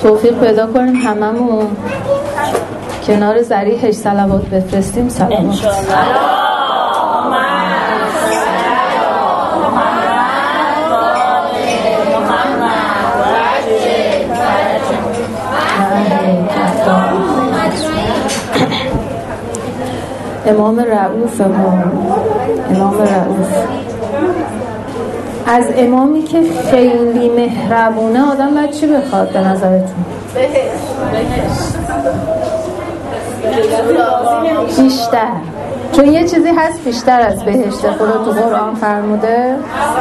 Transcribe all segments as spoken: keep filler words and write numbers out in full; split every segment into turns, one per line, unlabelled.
توفیق پیدا کنیم هممون کنار ذریحش صلوات بفرستیم. صلوات انشاءالله. امام رؤوف ما امام رؤوف از امامی که خیلی مهربونه آدم باید چی بخواد به نظرتون؟ بیشتر، چون یه چیزی هست بیشتر از بهشت خدا تو قرآن فرموده.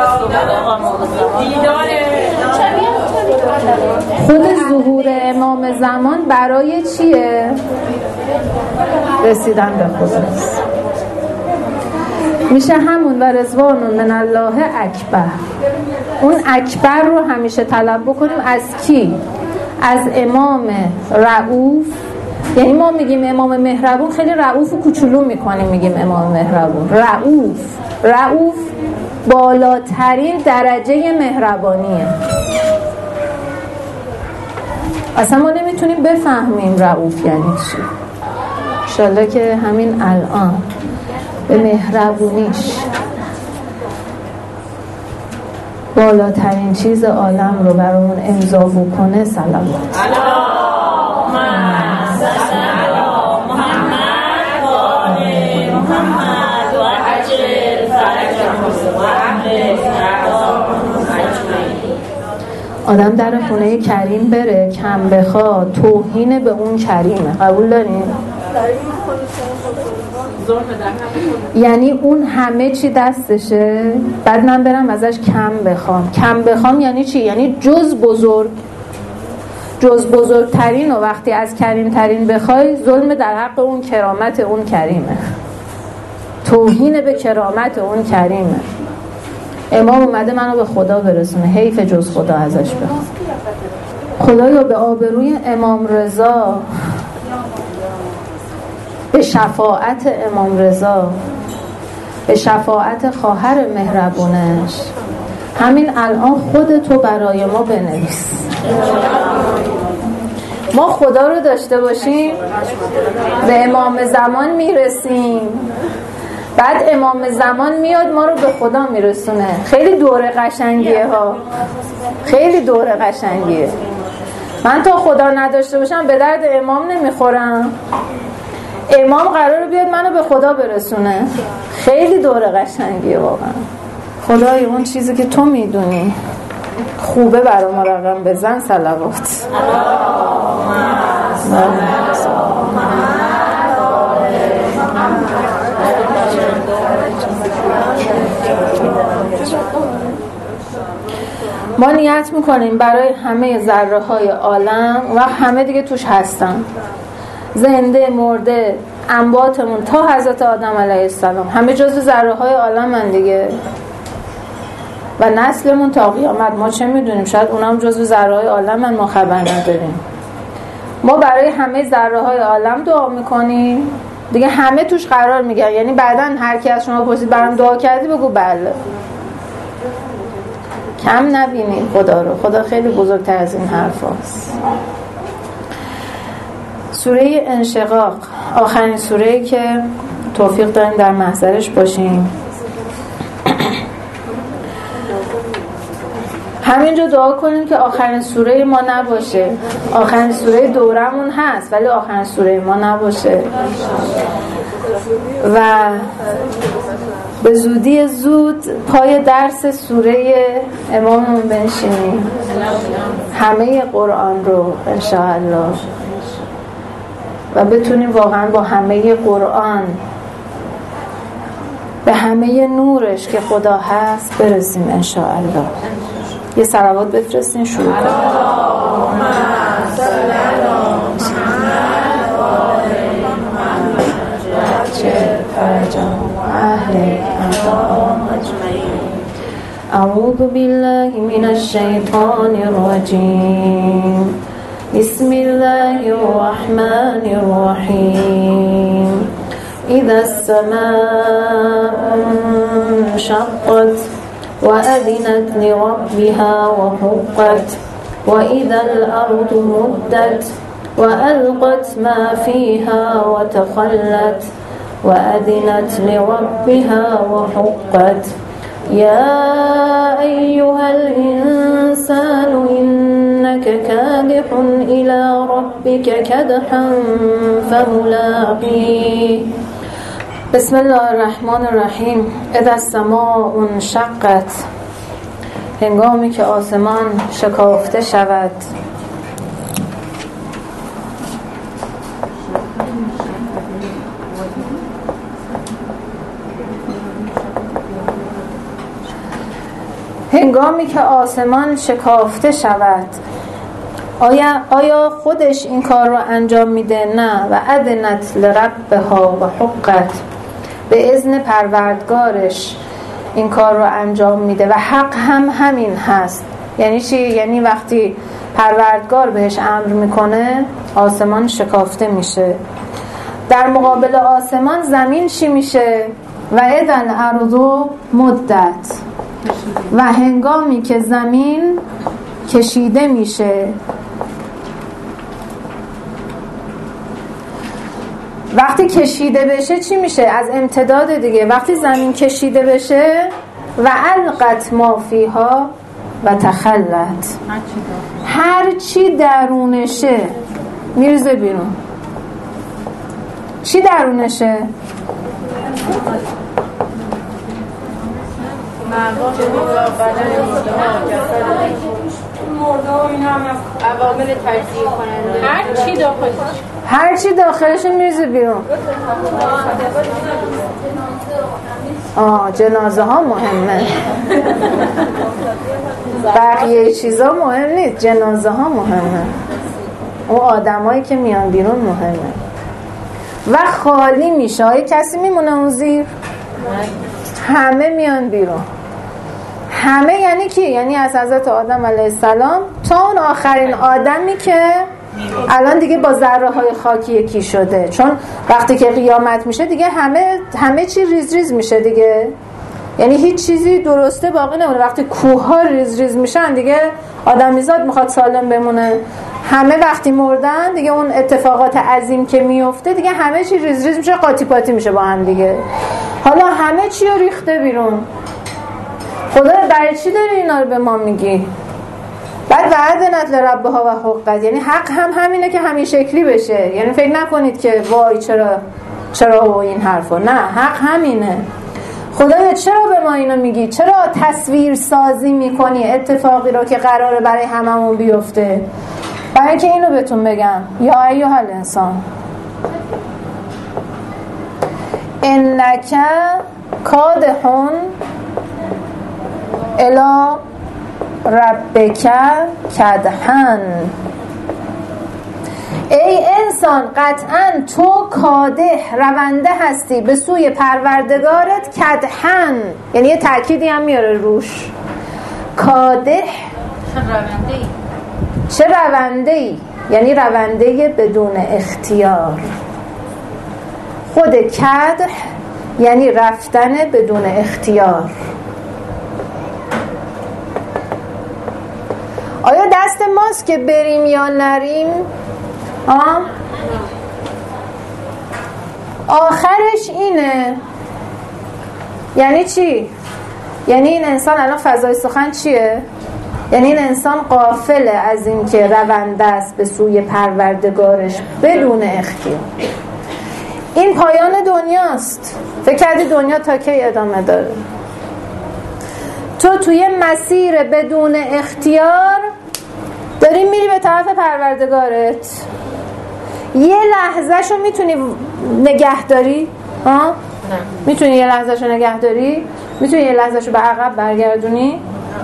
خود ظهور امام زمان برای چیه؟ رسیدن به خداست. میشه همون و رضوان من الله اکبر. اون اکبر رو همیشه طلب بکنیم از کی؟ از امام رؤوف. یعنی ما میگیم امام مهربون، خیلی رؤوف و کوچولو میکنیم میگیم امام مهربون. رؤوف رؤوف بالاترین درجه مهربانیه. اصلا ما نمیتونیم بفهمیم رؤوف یعنی چی. انشالله که همین الان به مهربونیش بالاترین چیز عالم رو برامون امضا بکنه. صلوات آدم در خونه کریم بره کم بخواد توهین به اون کریمه. قبول دارین؟ یعنی اون همه چی دستشه، بعد من برم ازش کم بخوام. کم بخوام یعنی چی؟ یعنی جز بزرگ جز بزرگترین و وقتی از کریم ترین بخوای ظلم در حق اون کرامت اون کریمه، توهین به کرامت اون کریمه. امام اومده منو به خدا برسونه، حیف جز خدا ازش بخوام. خدایا به آبروی امام رضا، به شفاعت امام رضا، به شفاعت خواهر مهربونش همین الان خودتو برای ما بنویس. ما خدا رو داشته باشیم به امام زمان میرسیم، بعد امام زمان میاد ما رو به خدا میرسونه. خیلی دوره قشنگیه ها، خیلی دوره قشنگیه. من تا خدا نداشته باشم به درد امام نمیخورم، امام قراره بیاد منو به خدا برسونه. خیلی دوره قشنگیه واقعا. خدای اون چیزی که تو میدونی خوبه برای ما رقم بزن. صلوات ما نیت میکنیم برای همه ذره های عالم و همه دیگه توش هستن، زنده مرده انباتمون تا حضرت آدم علیه السلام همه جزو ذره های عالم هن دیگه، و نسلمون تا قیامت. ما چه میدونیم، شاید اونم جزو ذره های عالم هن، ما خبر نداریم. ما برای همه ذره های عالم دعا میکنیم دیگه، همه توش قرار میگیرن. یعنی بعداً هر کی از شما پرسید برام دعا کردی بگو بله. کم نبینید خدا رو، خدا خیلی بزرگتر از این حرف هست. سوره انشقاق آخرین سوره‌ای که توفیق داریم در محضرش باشیم. همینجا دعا کنیم که آخرین سوره ما نباشه. آخرین سوره دورمون هست ولی آخرین سوره ما نباشه و به زودی زود پای درس سوره اماممون بنشینیم، همه قرآن رو انشاءالله، و بتونیم واقعا با همه قرآن به همه نورش که خدا هست برسیم انشاءالله. یه صلوات بفرستین شروع کنیم. اعوذ بالله من الشیطان الرجیم. بسم الله الرحمن الرحیم. اذا السماء انشقت وأذنت لربها وحقت وإذا الأرض مدت وألقت ما فيها وتخلت وأذنت لربها وحقت يا أيها الإنسان إنك كادح إلى ربك كدحا فملاقيه. بسم الله الرحمن الرحیم. اذا السماء انشقت، هنگامی که آسمان شکافته شود. هنگامی که آسمان شکافته شود. آیا آیا خودش این کار رو انجام میده؟ نه. و اذنت لربها و حقت، به اذن پروردگارش این کار رو انجام میده و حق هم همین هست. یعنی چی؟ یعنی وقتی پروردگار بهش امر میکنه آسمان شکافته میشه. در مقابل آسمان زمین چی میشه؟ و اذا الارض مدت، و هنگامی که زمین کشیده میشه. وقتی کشیده بشه چی میشه؟ از امتداد دیگه. وقتی زمین کشیده بشه و القت ما فیها و تخلت، هر چی درونشه میرزه بیرون. چی درونشه؟
عوامل تجزیه کننده، هر چی داخلش
هر چی داخلش میرزه بیرون. آه جنازه ها مهمه، بقیه چیزا مهم نیست، جنازه ها مهمه، اون آدمایی که میان بیرون مهمه. و خالی میشه. های کسی میمونه اون زیر؟ همه میان بیرون. همه یعنی کی؟ یعنی از حضرت آدم علیه السلام تا اون آخرین آدمی که الان دیگه با ذره های خاکی یکی شده. چون وقتی که قیامت میشه دیگه همه همه چی ریز ریز میشه دیگه. یعنی هیچ چیزی درسته باقی نمونه. وقتی کوه ها ریز ریز میشن دیگه آدمیزاد میخواد سالم بمونه. همه وقتی مردن دیگه اون اتفاقات عظیم که میفته دیگه همه چی ریز ریز میشه، قاطی پاتی میشه با هم دیگه. حالا همه چی رو ریخته بیرون. خدا برای چی داری اینا رو به ما میگی؟ بعد وعدنت لربها و حقت، یعنی حق هم همینه که همین شکلی بشه. یعنی فکر نکنید که وای چرا چرا و این حرفا. نه، حق همینه. خدایا چرا به ما اینو میگی؟ چرا تصویر سازی میکنی اتفاقی رو که قراره برای هممون بیفته؟ برای اینکه اینو بهتون بگم یا ایها الانسان انک کادحون الی ربک کدحن. ای انسان قطعا تو کادح رونده هستی به سوی پروردگارت. کدحن یعنی یه تأکیدی هم میاره روش. کادح
رونده.
چه رونده ای؟ یعنی رونده بدون اختیار. خود کدح یعنی رفتن بدون اختیار. آیا دست ماست که بریم یا نریم؟ آه؟ آخرش اینه. یعنی چی؟ یعنی این انسان الان فضای سخن چیه؟ یعنی این انسان غافله از این که رونده است به سوی پروردگارش بدون اختیار. این پایان دنیاست. فکر کردی دنیا تا کی ادامه داره؟ تو توی مسیر بدون اختیار داری میری به طرف پروردگارت. یه لحظه شو میتونی نگه داری؟ ها؟ نه. میتونی یه لحظه شو نگه داری؟ میتونی یه لحظه شو به عقب برگردونی؟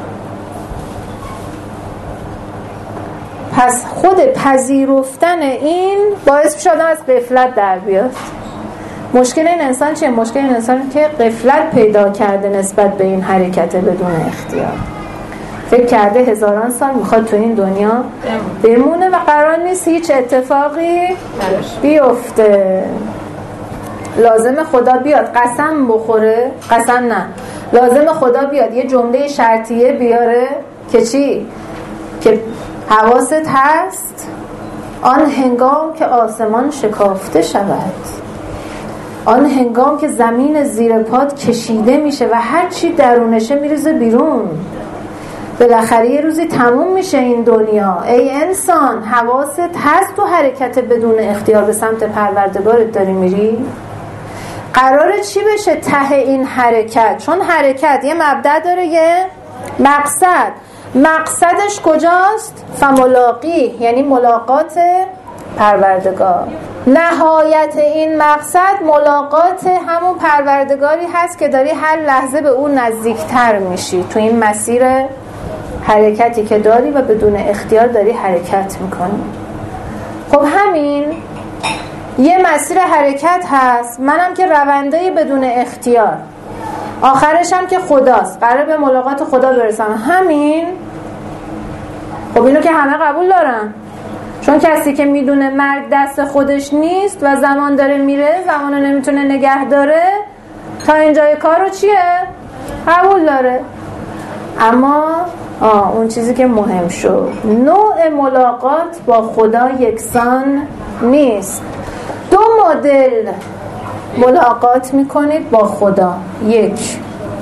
پس خود پذیرفتن این باعث میشه آدم از غفلت در بیاد. مشکل این انسان چیه؟ مشکل این انسان که غفلت پیدا کرده نسبت به این حرکت بدون اختیار. فکر کرده هزاران سال میخواد تو این دنیا بمونه و قرار نیست هیچ اتفاقی بیفته. لازم خدا بیاد قسم بخوره، قسم نه، لازم خدا بیاد یه جمله شرطیه بیاره که چی؟ که حواست هست آن هنگام که آسمان شکافته شود، آن هنگام که زمین زیر پات کشیده میشه و هر چی درونشه میریزه بیرون. بالاخره یه روزی تموم میشه این دنیا. ای انسان، حواست هست تو حرکت بدون اختیار به سمت پروردگارت داری میری؟ قراره چی بشه ته این حرکت؟ چون حرکت یه مبدأ داره، یه مقصد. مقصدش کجاست؟ فملاقی، یعنی ملاقات پروردگار. نهایت این مقصد ملاقات همون پروردگاری هست که داری هر لحظه به اون نزدیکتر میشی تو این مسیر حرکتی که داری و بدون اختیار داری حرکت میکنی. خب همین یه مسیر حرکت هست، منم که رونده بدون اختیار، آخرش هم که خداست، قرار به ملاقات خدا برسم. همین خب اینو که همه قبول دارن، چون کسی که میدونه مرگ دست خودش نیست و زمان داره میره، زمانو نمیتونه نگه داره، تا اینجای کارو چیه؟ قبول داره. اما آه اون چیزی که مهم شد، نوع ملاقات با خدا یکسان نیست. دو مدل ملاقات میکنید با خدا. یک،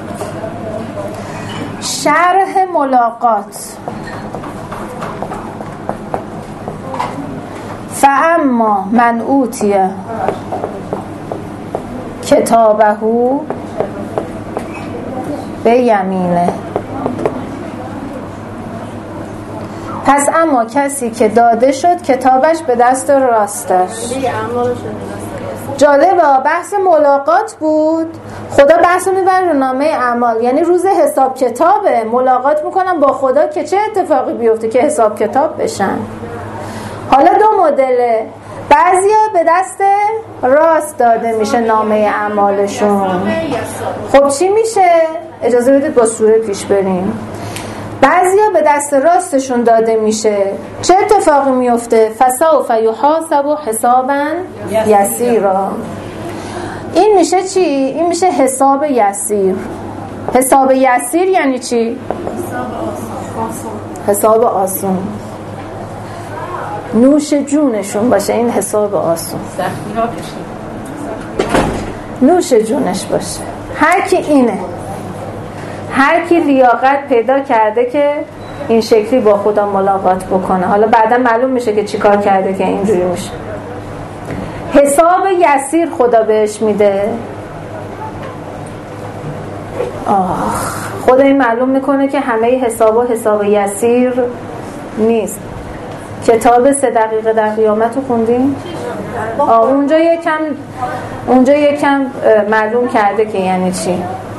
شرح ملاقات. فاما من اوتی کتابه به یمینه. پس اما کسی که داده شد کتابش به دست راستش. جالبه، بحث ملاقات بود، خدا بحث میبره رو نامه اعمال، یعنی روز حساب کتابه. ملاقات میکنم با خدا که چه اتفاقی بیفته؟ که حساب کتاب بشن. حالا دو مدله، بعضیا به دست راست داده میشه نامه اعمالشون. خب چی میشه؟ اجازه بدید با سوره پیش بریم. بعضیا به دست راستشون داده میشه، چه اتفاقی میفته؟ فسوف یحاسب حسابا یسیرا. این میشه چی؟ این میشه حساب یسیر. حساب یسیر یعنی چی؟ حساب آسون. نوش جونشون باشه این حساب آسون، نوش جونش باشه. هر کی اینه، هر کی لیاقت پیدا کرده که این شکلی با خدا ملاقات بکنه. حالا بعدا معلوم میشه که چی کار کرده که اینجوری میشه. حساب یسیر خدا بهش میده. آخ، خدا این معلوم میکنه که همه حساب و حساب یسیر نیست. کتاب سه دقیقه در قیامت رو خوندیم؟ آه اونجا یکم اونجا یکم معلوم کرده که یعنی چی.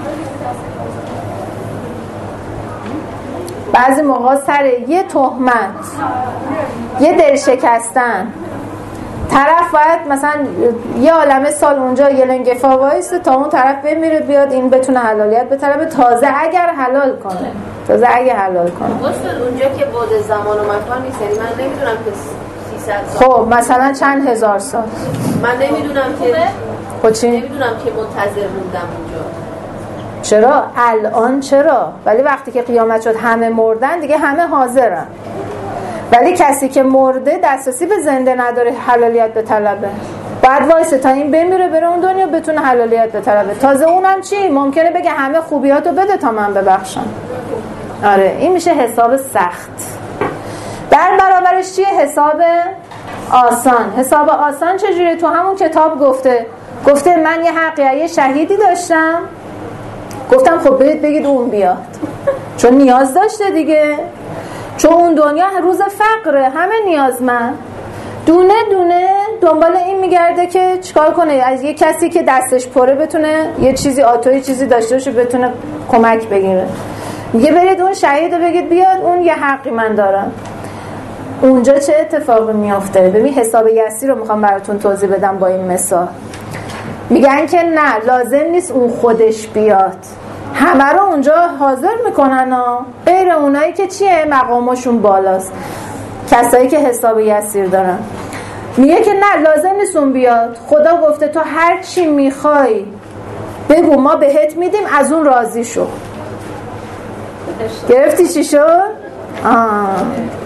بعضی موقع سر یه تهمت، یه دل شکستن، طرف باید مثلا یه عالمه سال اونجا یه لنگفا وایسته تا اون طرف بمیره بیاد این بتونه حلالیت به طرف، تازه اگر حلال کنه، تازه اگر حلال کنه.
اصلا اونجا که بعد زمان و مکان نیست، یعنی من نمیدونم که سیصد سال،
خب مثلا چند هزار سال،
من نمیدونم که
خب چی؟
نمیدونم که منتظر موندم اونجا.
چرا؟ الان چرا؟ ولی وقتی که قیامت شد همه مردن دیگه، همه حاضرن. ولی کسی که مرده دسترسی به زنده نداره حلالیت به طلبه، بعد وایسه تا این بمیره بره اون دنیا بتونه حلالیت به طلبه. تازه اونم چی؟ ممکنه بگه همه خوبیاتو بده تا من ببخشم. آره این میشه حساب سخت. در برابرش چیه؟ حساب آسان. حساب آسان چجوریه؟ تو همون کتاب گفته گفته من یه حقیقی یه شهیدی داشتم، گفتم خب برید بگید اون بیاد، چون نیاز داشته دیگه، چون اون دنیا روز فقره، همه نیازمند، دونه دونه دنبال این میگرده که چیکار کنه از یه کسی که دستش پره بتونه یه چیزی آتوی چیزی داشته باشه بتونه کمک بگیره. میگه برید اون شهید رو بگید بیاد، اون یه حقی من دارم. اونجا چه اتفاقی میافته؟ ببین حساب یسیر رو میخوام براتون توضیح بدم با این مثال. میگن که نه لازم نیست اون خودش بیاد، همه رو اونجا حاضر میکنن ها، غیر اونایی که چیه مقامشون بالاست، کسایی که حساب یسیر دارن. میگه که نه لازم نیست اون بیاد، خدا گفته تو هر چی میخوای بگو ما بهت میدیم، از اون راضی شو. گرفتی چی شد؟ آه.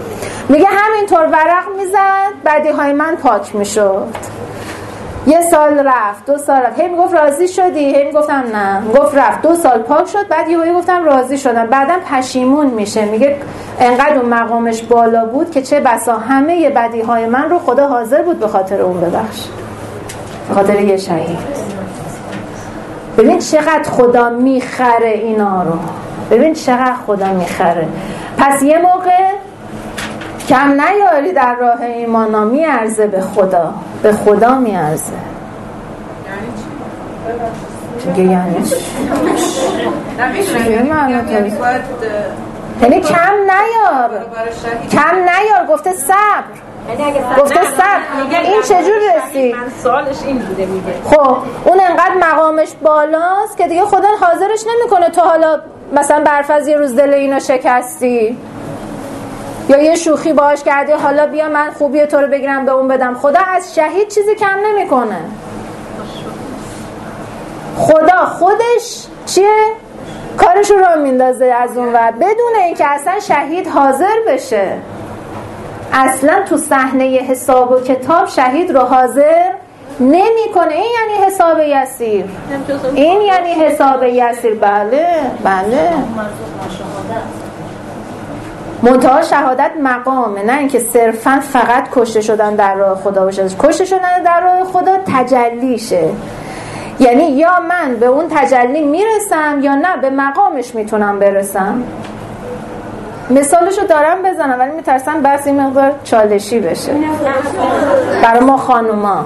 میگه همینطور ورق میزد بدیهای من پاک میشد. یه سال رفت، دو سال رفت، هی میگفت راضی شدی؟ هی میگفتم نه. گفت رفت، دو سال پاک شد، بعد یهو گفتم راضی شدم. بعدم پشیمون میشه. میگه انقدر اون مقامش بالا بود که چه بسا همه بدیهای من رو خدا حاضر بود به خاطر اون ببخش، به خاطر یه شهید. ببین چقدر خدا میخره اینا رو، ببین چقدر خدا میخره. پس یه موقع کم نیاری در راه ایمانا، میارزه به خدا، به خدا میارزه. چیگه یعنی چی؟ یعنی کم نیار، کم نیار. گفته صبر، گفته صبر. این چجور رسید؟
سوالش این بوده میگه
خب اون انقدر مقامش بالاست که دیگه خدا حاضرش نمیکنه تو حالا مثلا برفرض یه روز دل اینو شکستی یا یه شوخی باهاش کردی، حالا بیا من خوبی تو رو بگیرم به اون بدم. خدا از شهید چیزی کم نمیکنه. خدا خودش چیه؟ کارشو رو میندازه از اون ور بدون اینکه اصلا شهید حاضر بشه. اصلا تو صحنه حساب و کتاب شهید رو حاضر نمیکنه. این یعنی حساب یسیر، این یعنی حساب یسیر. بله بله. منتها شهادت مقامه، نه اینکه صرفا فقط کشته شدن در راه خدا باشه. کشته شدن در راه خدا تجلیشه، یعنی یا من به اون تجلی میرسم یا نه به مقامش میتونم برسم. مثالشو دارم بزنم ولی میترسم بس این مقدار چالشی بشه برای ما خانوما.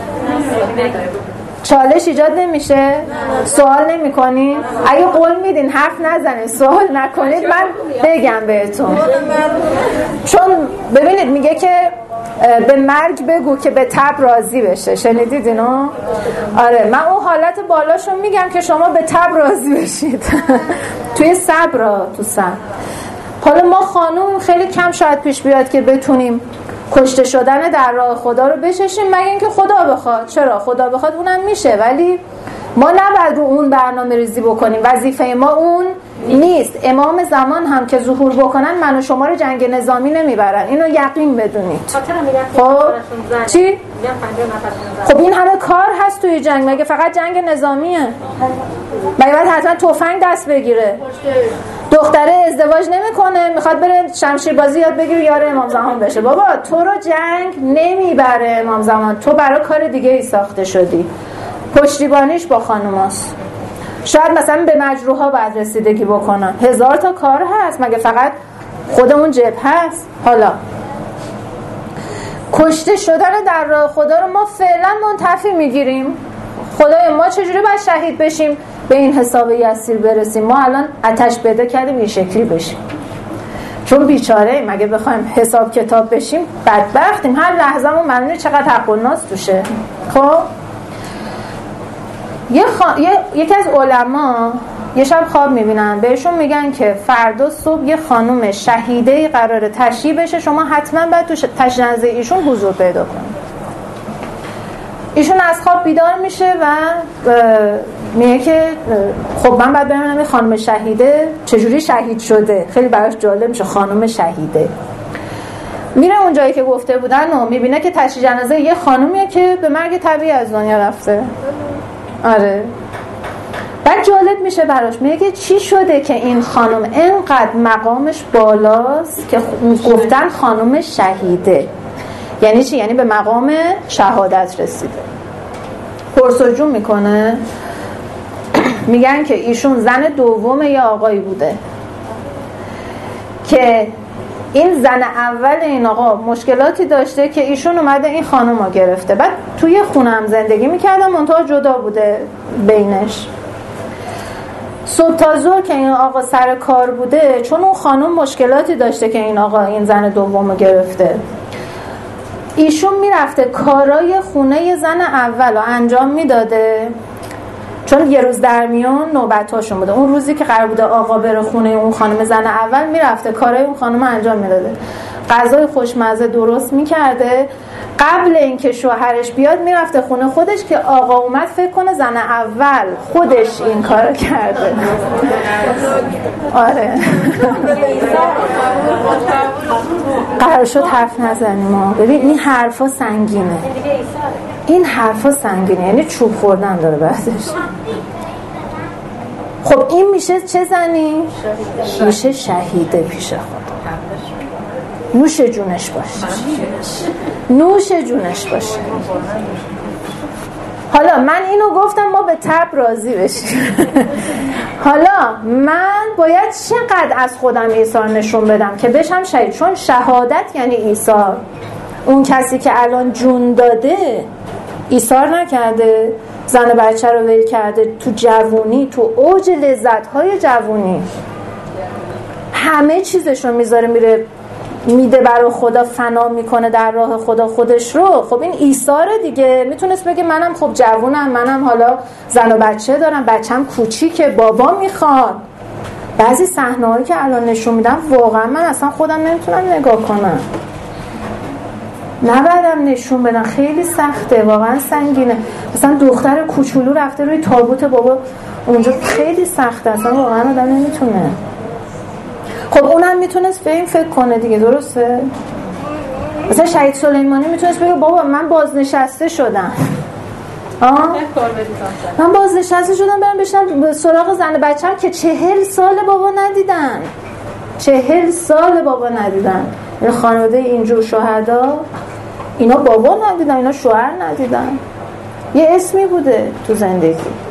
چالش ایجاد نمیشه؟ سوال نمی کنید؟ اگه قول میدین حرف نزنید سوال نکنید من بگم بهتون. چون ببینید میگه که به مرگ بگو که به تب راضی بشه. شنیدید اینو؟ آره من اون حالت بالاشو میگم که شما به تب راضی بشید. توی صبر، تو صبر. حالا ما خانوم خیلی کم شاید پیش بیاد که بتونیم کشته شدن در راه خدا رو بچشیم مگه اینکه خدا بخواد. چرا؟ خدا بخواد اونم میشه، ولی ما نباید رو اون برنامه ریزی بکنیم. وظیفه ما اون نیست. امام زمان هم که ظهور بکنن من و شما رو جنگ نظامی نمیبرن، اینو یقین بدونید. خب چی؟ خب این همه کار هست توی جنگ، مگه فقط جنگ نظامیه؟ مگه باید حتما تفنگ دست بگیره؟ دختره ازدواج نمیکنه میخواد بره شمشیر بازی یاد بگیره یار امام زمان بشه. بابا تو رو جنگ نمیبره امام زمان، تو برای کار دیگه ای ساخته شدی. پشتیبانیش با خانوماست. شاید مثلا به مجروحا باید رسیدگی بکنن، هزار تا کار هست، مگه فقط خودمون جبهه هست؟ حالا کشته شدن در راه خدا رو ما فعلا منتفی میگیریم. خدای ما چجوری باید شهید بشیم به این حساب یسیر برسیم؟ ما الان آتش بده کردیم این شکلی بشیم، چون بیچاره مگه بخوایم حساب کتاب بشیم بدبختیم. هر لحظه‌مون معلومه چقدر حق و ناس توشه. خب یه خوا... یه... یکی از علما یه شب خواب میبینن، بهشون میگن که فردا صبح یه خانم شهیده قراره تشییع بشه، شما حتما باید تو تشییع جنازه ایشون حضور پیدا کنید. ایشون از خواب بیدار میشه و میگه که خب من باید ببینم این خانم شهیده چجوری شهید شده. خیلی براش جالب میشه خانم شهیده. میره اون جایی که گفته بودن و میبینه که تشییع جنازه یه خانومیه که به مرگ طبیعی از دنیا رفته. آره بعد جالب میشه براش، میگه چی شده که این خانم اینقدر مقامش بالاست که گفتن خانم شهیده. یعنی چی؟ یعنی به مقام شهادت رسیده. پرسجو میکنه، میگن که ایشون زن دوم یه آقایی بوده که این زن اول این آقا مشکلاتی داشته که ایشون اومده این خانم رو گرفته. بعد توی خونه هم زندگی میکردن منتها جدا بوده بینش. صبح تا ظهر که این آقا سر کار بوده، چون اون خانم مشکلاتی داشته که این آقا این زن دوم رو گرفته، ایشون میرفته کارای خونه زن اول رو انجام میداده، چون یه روز در میون نوبتاشون بوده. اون روزی که قرار بوده آقا بره خونه اون خانم زن اول، میرفته کارای اون خانم رو انجام میداده. غذای خوشمزه درست میکرده، قبل اینکه شوهرش بیاد میرفته خونه خودش که آقا اومد فکر کنه زن اول خودش این کار کرده. آره قرار شد حرف نزنیم ما. ببین این حرفا سنگینه، این حرفا سنگینه، یعنی چوب خوردن داره بعدش. خب این میشه چه زنی؟ میشه شهیده پیش خدا. نوش جونش باشه، نوش جونش باشه. حالا من اینو گفتم ما به تب راضی بشیم. حالا من باید چقدر از خودم ایثار نشون بدم که بشم شهید؟ چون شهادت یعنی ایثار. اون کسی که الان جون داده ایثار نکرده، زن بچه رو ول کرده تو جوونی، تو اوج لذت‌های جوونی همه چیزش رو میذاره میره میده برای خدا، فنا میکنه در راه خدا خودش رو. خب این ایثاره دیگه. میتونست بگه منم خب جوونم، منم حالا زن و بچه دارم، بچم کوچیکه، بابا میخواد. بعضی صحنه‌هایی که الان نشون میدم واقعا من اصلا خودم نمیتونم نگاه کنم، نبردم نشون بدم، خیلی سخته، واقعا سنگینه. مثلا دختر کوچولو رفته روی تابوت بابا اونجا، خیلی سخته، اصلا واقعا آدم نمیتونه. خب اونم میتونست به این فکر کنه دیگه، درسته؟ مثلا شهید سلیمانی میتونست بگه بابا من بازنشسته شدم، آه؟ من بازنشسته شدم برم بشنم به سراغ زن بچه‌م که چهل سال بابا ندیدن، چهل سال بابا ندیدن. این خانواده اینجور شهدا اینا بابا ندیدن، اینا شوهر ندیدن، یه اسمی بوده تو زندگی.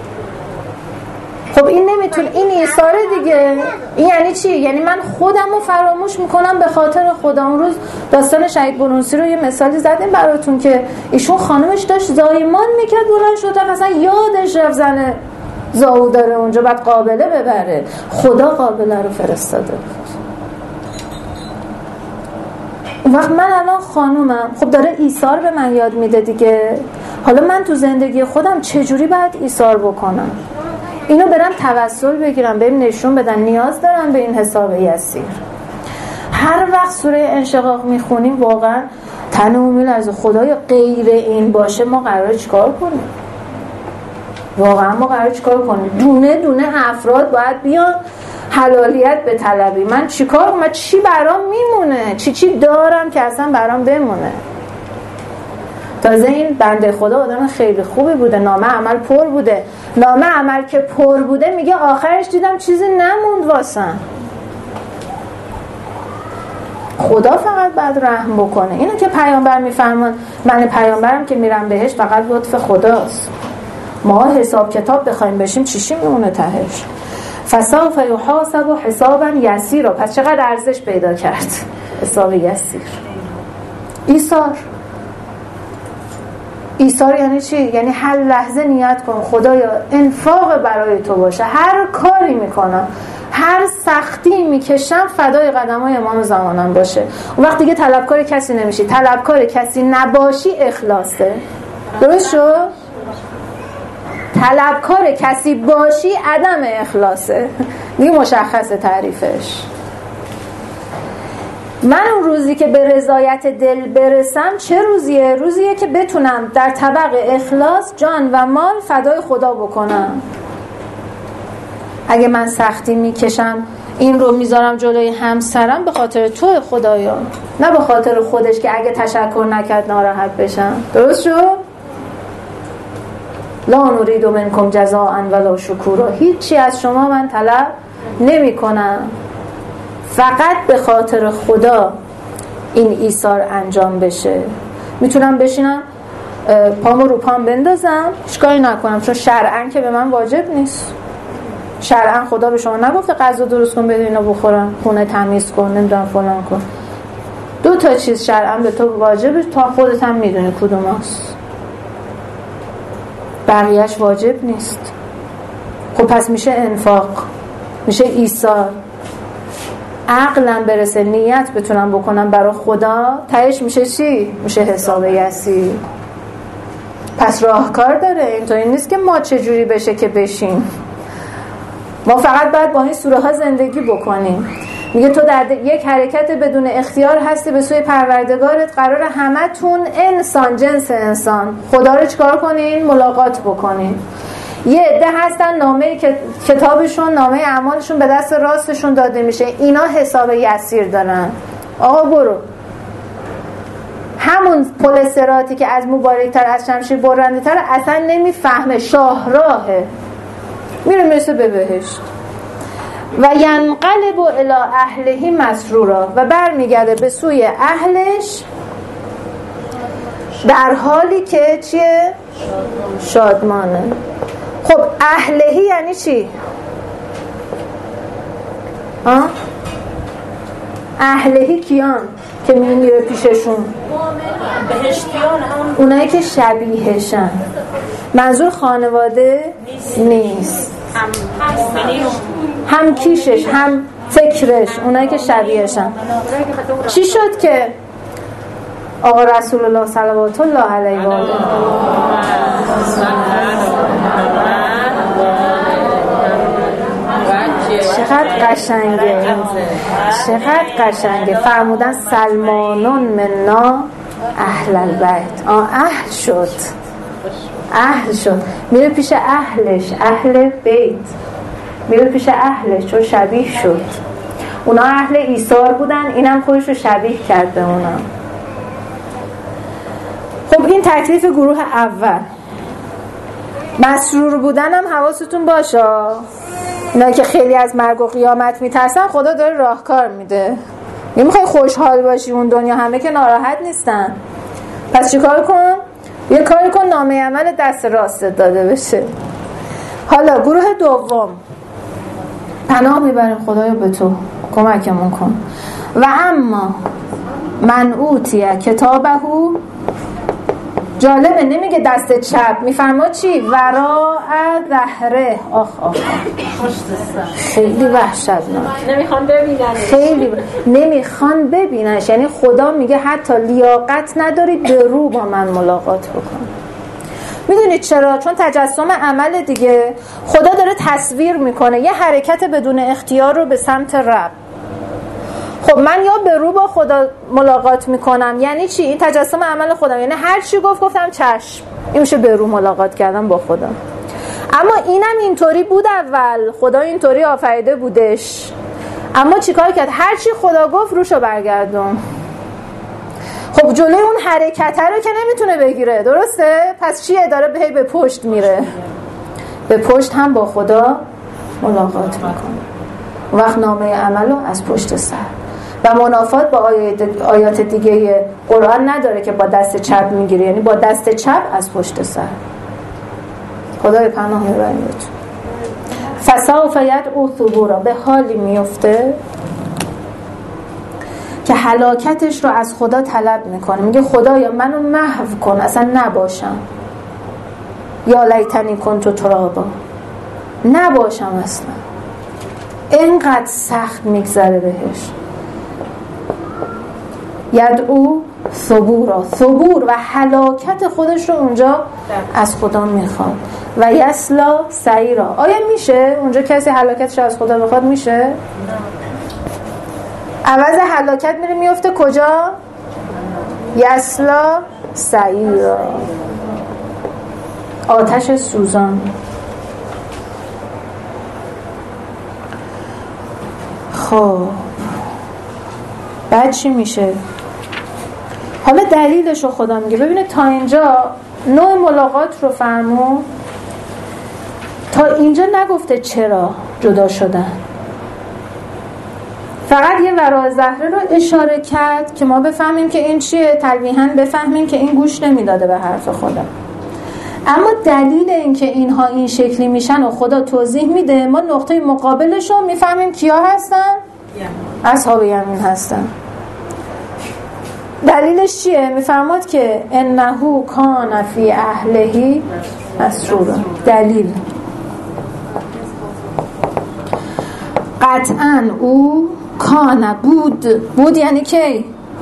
خب این نمیتونه، این ایثاره دیگه. این یعنی چی؟ یعنی من خودم رو فراموش میکنم به خاطر خدا. اون روز داستان شهید برونسی رو یه مثالی زدیم براتون که ایشون خانمش داشت زایمان میکرد، بلند شد مثلا یادش رفت زن زاو داره اونجا، بعد قابله ببره. خدا قابله رو فرستاده. اون وقت من الان خانومم، خب داره ایثار به من یاد میده دیگه. حالا من تو زندگی خودم چجوری باید ایثار بکنم؟ اینو برم توسل بگیرم، بهم نشون بدن نیاز دارم به این حساب یسیر. هر وقت سوره انشقاق میخونیم واقعا تنمون میلرزه. خدایا غیر این باشه ما قراره چیکار کنیم؟ واقعا ما قراره چیکار کنیم؟ دونه دونه افراد باید بیان حلالیت به طلبی. من چیکار کنم؟ چی برام میمونه؟ چی چی دارم که اصلا برام بمونه؟ تازه این بنده خدا آدم خیلی خوبی بوده، نامه عمل پر بوده. نامه عمل که پر بوده میگه آخرش دیدم چیزی نموند واسم. خدا فقط باید رحم بکنه. اینو که پیامبر میفرمان من پیامبرم که میرم بهش فقط لطف خداست. ما حساب کتاب بخوایم بشیم چیشی میمونه تهش؟ فسوف یحاسب حسابا یسیرا. پس چقدر ارزش پیدا کرد حساب یسیر؟ ایثار. ایثار یعنی چی؟ یعنی هر لحظه نیت کن خدایا انفاق برای تو باشه، هر کاری میکنم، هر سختی میکشم فدای قدمای امام زمانم باشه. اون وقت دیگه طلبکار کسی نمیشی. طلبکار کسی نباشی اخلاصه. درست شد؟ طلبکار کسی باشی عدم اخلاصه. دیگه مشخصه تعریفش. من اون روزی که به رضایت دل برسم چه روزیه؟ روزیه که بتونم در طبق اخلاص جان و مال فدای خدا بکنم. اگه من سختی میکشم این رو میذارم جلوی همسرم به خاطر تو خدایا، نه به خاطر خودش که اگه تشکر نکرد ناراحت بشم. درست شد؟ لا نرید منکم جزاء ولا شکورا. هیچی از شما من طلب نمی کنم، فقط به خاطر خدا این ایثار انجام بشه. میتونم بشینم پامو رو پام بندازم اشکالی نکنم، چون شرعاً که به من واجب نیست. شرعاً خدا به شما نگفته غذا درست کن بده اینو بخورم، خونه تمیز کن، نمیدونم فلان کن. دو تا چیز شرعاً به تو واجبه، تا خودت هم میدونی کدوم هست، بقیهش واجب نیست. خب پس میشه انفاق، میشه ایثار. عقلم برسه، نیت بتونم بکنم برای خدا، تهش میشه چی؟ میشه حساب یسیر. پس راهکار داره. اینطوری نیست که ما چجوری بشه که بشیم. ما فقط باید با این سوره ها زندگی بکنیم. میگه تو در یک حرکت بدون اختیار هستی به سوی پروردگارت، قرار همه تون انسان، جنس انسان، خدا رو چیکار کنین؟ ملاقات بکنین. یه عده هستن نامه کتابشون، نامه اعمالشون به دست راستشون داده میشه، اینا حساب یسیر دارن. آقا برو همون پل صراطی که از مبارکتر از شمشیر برنده تر اصلا نمیفهمه، شاهراهه، میره میرسه به بهشت. و ینقلب الی اهله مسرورا، و برمیگرده به سوی اهلش در حالی که چیه؟ شادمانه. خب اهلهی یعنی چی؟ ها؟ اهلهی کیان که میره پیششون؟
بهشتیان، هم
اونایی که شبیهشن. منظور خانواده نیست، هم کیشش، هم فکرش، اونایی که شبیهشن. چی شد که آقا رسول الله صلوات الله علیه و آله چقدر قشنگه، چقدر قشنگه فرمودن سلمانون منا اهل البیت. آه اهل شد، اهل شد، میره پیش اهلش، اهل بیت میره پیش اهلش چون شبیه شد. اونا اهل ایثار بودن، اینم خودش رو شبیه کرد به اونا. خب این تکلیف گروه اول. مسرور بودن هم حواستون باشه، اینا که خیلی از مرگ و قیامت میترسن خدا داره راهکار میده. یه میخوای خوشحال باشی اون دنیا، همه که ناراحت نیستن. پس چیکار کن؟ یه کاری کن نامه عمل دست راستت داده بشه. حالا گروه دوم، پناه میبریم خدایا به تو، کمکمون کن. و اما من اوتیه کتابهو، جالبه نمیگه دست چپ، میفرما چی؟ ورا ظهره. آخ آخ خیلی وحشتناک،
نمیخوان ببیننش،
خیلی ب... نمیخوان ببیننش. یعنی خدا میگه حتی لیاقت نداری به رو با من ملاقات بکن. میدونید چرا؟ چون تجسم عمل دیگه. خدا داره تصویر میکنه یه حرکت بدون اختیار رو به سمت رب. خب من یا به رو با خدا ملاقات میکنم، یعنی چی؟ این تجسم عمل خدا، یعنی هر چی گفت گفتم چشم، این میشه به رو ملاقات کردم با خدا. اما اینم اینطوری بود اول، خدا اینطوری آفریده بودش، اما چیکار کرد؟ هر چی خدا گفت روشو برگردون. خب جلوی اون حرکت رو که نمیتونه بگیره، درسته؟ پس چیه؟ داره به به پشت میره، به پشت هم با خدا ملاقات میکنه. وقت نامه عملو از پشت سر. و منافات با آیات, آیات دیگه قرآن نداره که با دست چپ میگیره، یعنی با دست چپ از پشت سر. خدای پناه میبریم. فسوف یدعو ثبورا، به حالی میفته که هلاکتش رو از خدا طلب میکنه. میگه خدایا منو محو کن، اصلا نباشم. یا لیتنی کنت ترابا، نباشم اصلا. اینقدر سخت میگذره بهش. یدعو ثبورا، ثبور و هلاکت خودش رو اونجا از خدا میخواد. و یسلا سعیرا، آیا میشه اونجا کسی هلاکتش از خدا بخواد؟ میشه؟ عوض هلاکت میره میفته کجا؟ یسلا سعیرا، آتش سوزان. خب بعد چی میشه؟ حالا دلیلش رو خدا میگه. ببینه تا اینجا نوع ملاقات رو فرمود، تا اینجا نگفته چرا جدا شدن، فقط یه ورای زهره رو اشاره کرد که ما بفهمیم که این چیه، تلویحاً بفهمیم که این گوش نمیداده به حرف خدا. اما دلیل این که اینها این شکلی میشن و خدا توضیح میده، ما نقطه مقابلش رو میفهمیم کیا هستن؟ اصحاب یمین هستن. دلیلش چیه؟ میفرماد که انه کان فی اهله مسرورا. دلیل قطعا او کان بود، بود یعنی کی؟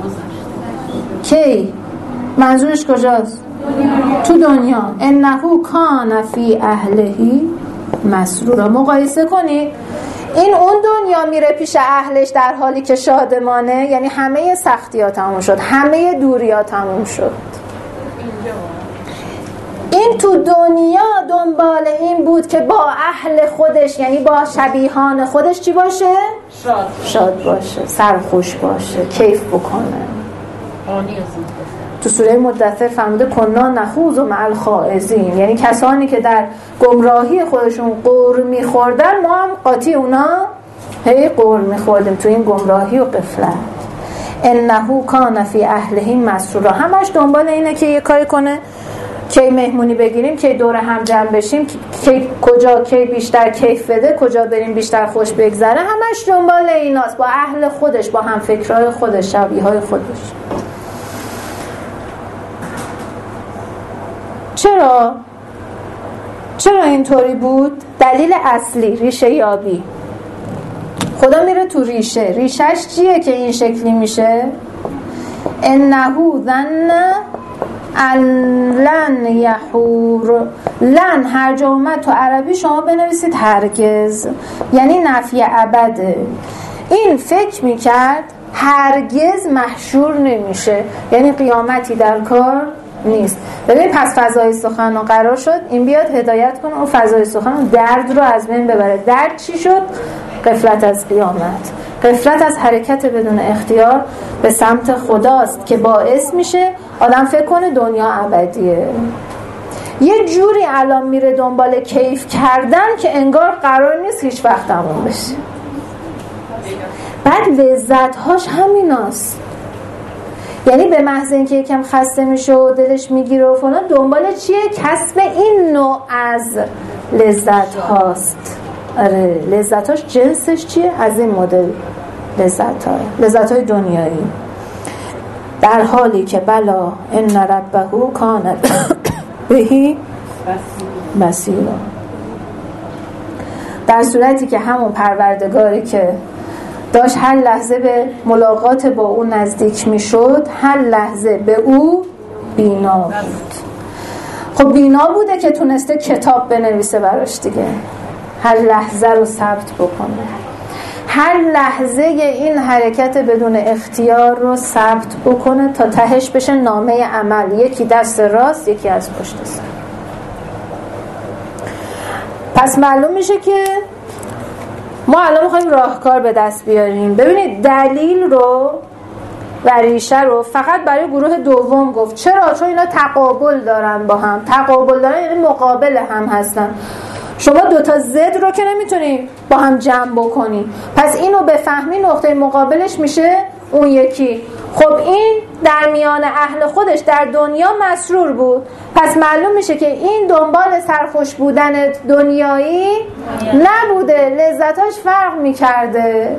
کی؟ منظورش کجاست؟ تو دنیا. انه کان فی اهله مسرورا. مقایسه کنید این اون دنیا میره پیش اهلش در حالی که شادمانه، یعنی همه سختی ها تموم شد، همه دوری ها تموم شد. این تو دنیا دنبال این بود که با اهل خودش، یعنی با شبیهان خودش چی باشه؟
شاد
شاد باشه، سرخوش باشه، کیف بکنه. تو سوره مدثر فرموده کنا نخوض مع الخائضین، یعنی کسانی که در گمراهی خودشون قور میخوردن ما هم قاطی اونا هی قور میخوردیم تو این گمراهی و غفلت. انه کان فی اهله مسرورا، همش دنبال اینه که یه کاری کنه کی مهمونی بگیریم، کی دور هم جمع بشیم، کی کجا کی بیشتر کیف بده، کجا بریم بیشتر خوش بگذره، همش دنبال ایناست، با اهل خودش، با هم فکرهای خودش، شبیهای خودش. چرا؟ چرا اینطوری بود؟ دلیل اصلی ریشه یابی. خدا میره تو ریشه. ریشهش چیه که این شکلی میشه؟ انه ظن ان لن یحور. لن هر جا اومد تو عربی شما بنویسید هرگز، یعنی نفی ابده. این فکر میکرد هرگز محشور نمیشه، یعنی قیامتی در کار نیست. ببین پس فضای سخن قرار شد این بیاد هدایت کنه اون فضای سخن درد رو از بین ببره. درد چی شد؟ غفلت از قیامت، غفلت از حرکت بدون اختیار به سمت خداست که باعث میشه آدم فکر کنه دنیا ابدیه. یه جوری الان میره دنبال کیف کردن که انگار قرار نیست هیچ وقت تموم بشه. بعد لذت‌هاش همیناست، یعنی به محض اینکه یکم خسته میشه و دلش میگیره و فلان، دنبال چیه؟ کسب این نوع از لذت هاست. آره لذتاش جنسش چیه؟ از این مدل لذت ها، لذت های دنیایی. در حالی که بلا ان ربه کان بهی بصیرا، در صورتی که همون پروردگاری که داشت هر لحظه به ملاقات با او نزدیک می شد، هر لحظه به او بینا بود. خب بینا بوده که تونسته کتاب بنویسه براش دیگه، هر لحظه رو ثبت بکنه، هر لحظه این حرکت بدون اختیار رو ثبت بکنه تا تهش بشه نامه عمل، یکی دست راست یکی از پشت سر. پس معلوم میشه که ما الان میخوایم راهکار به دست بیاریم. ببینید دلیل رو و ریشه رو فقط برای گروه دوم گفت. چرا؟ چون اینا تقابل دارن با هم. تقابل دارن یعنی مقابل هم هستن. شما دوتا ضد رو که نمیتونی با هم جمع بکنی، پس اینو بفهمی نقطه مقابلش میشه اون یکی. خب این در میان اهل خودش در دنیا مسرور بود، پس معلوم میشه که این دنبال سرخوش بودن دنیایی نبوده، لذتاش فرق میکرده.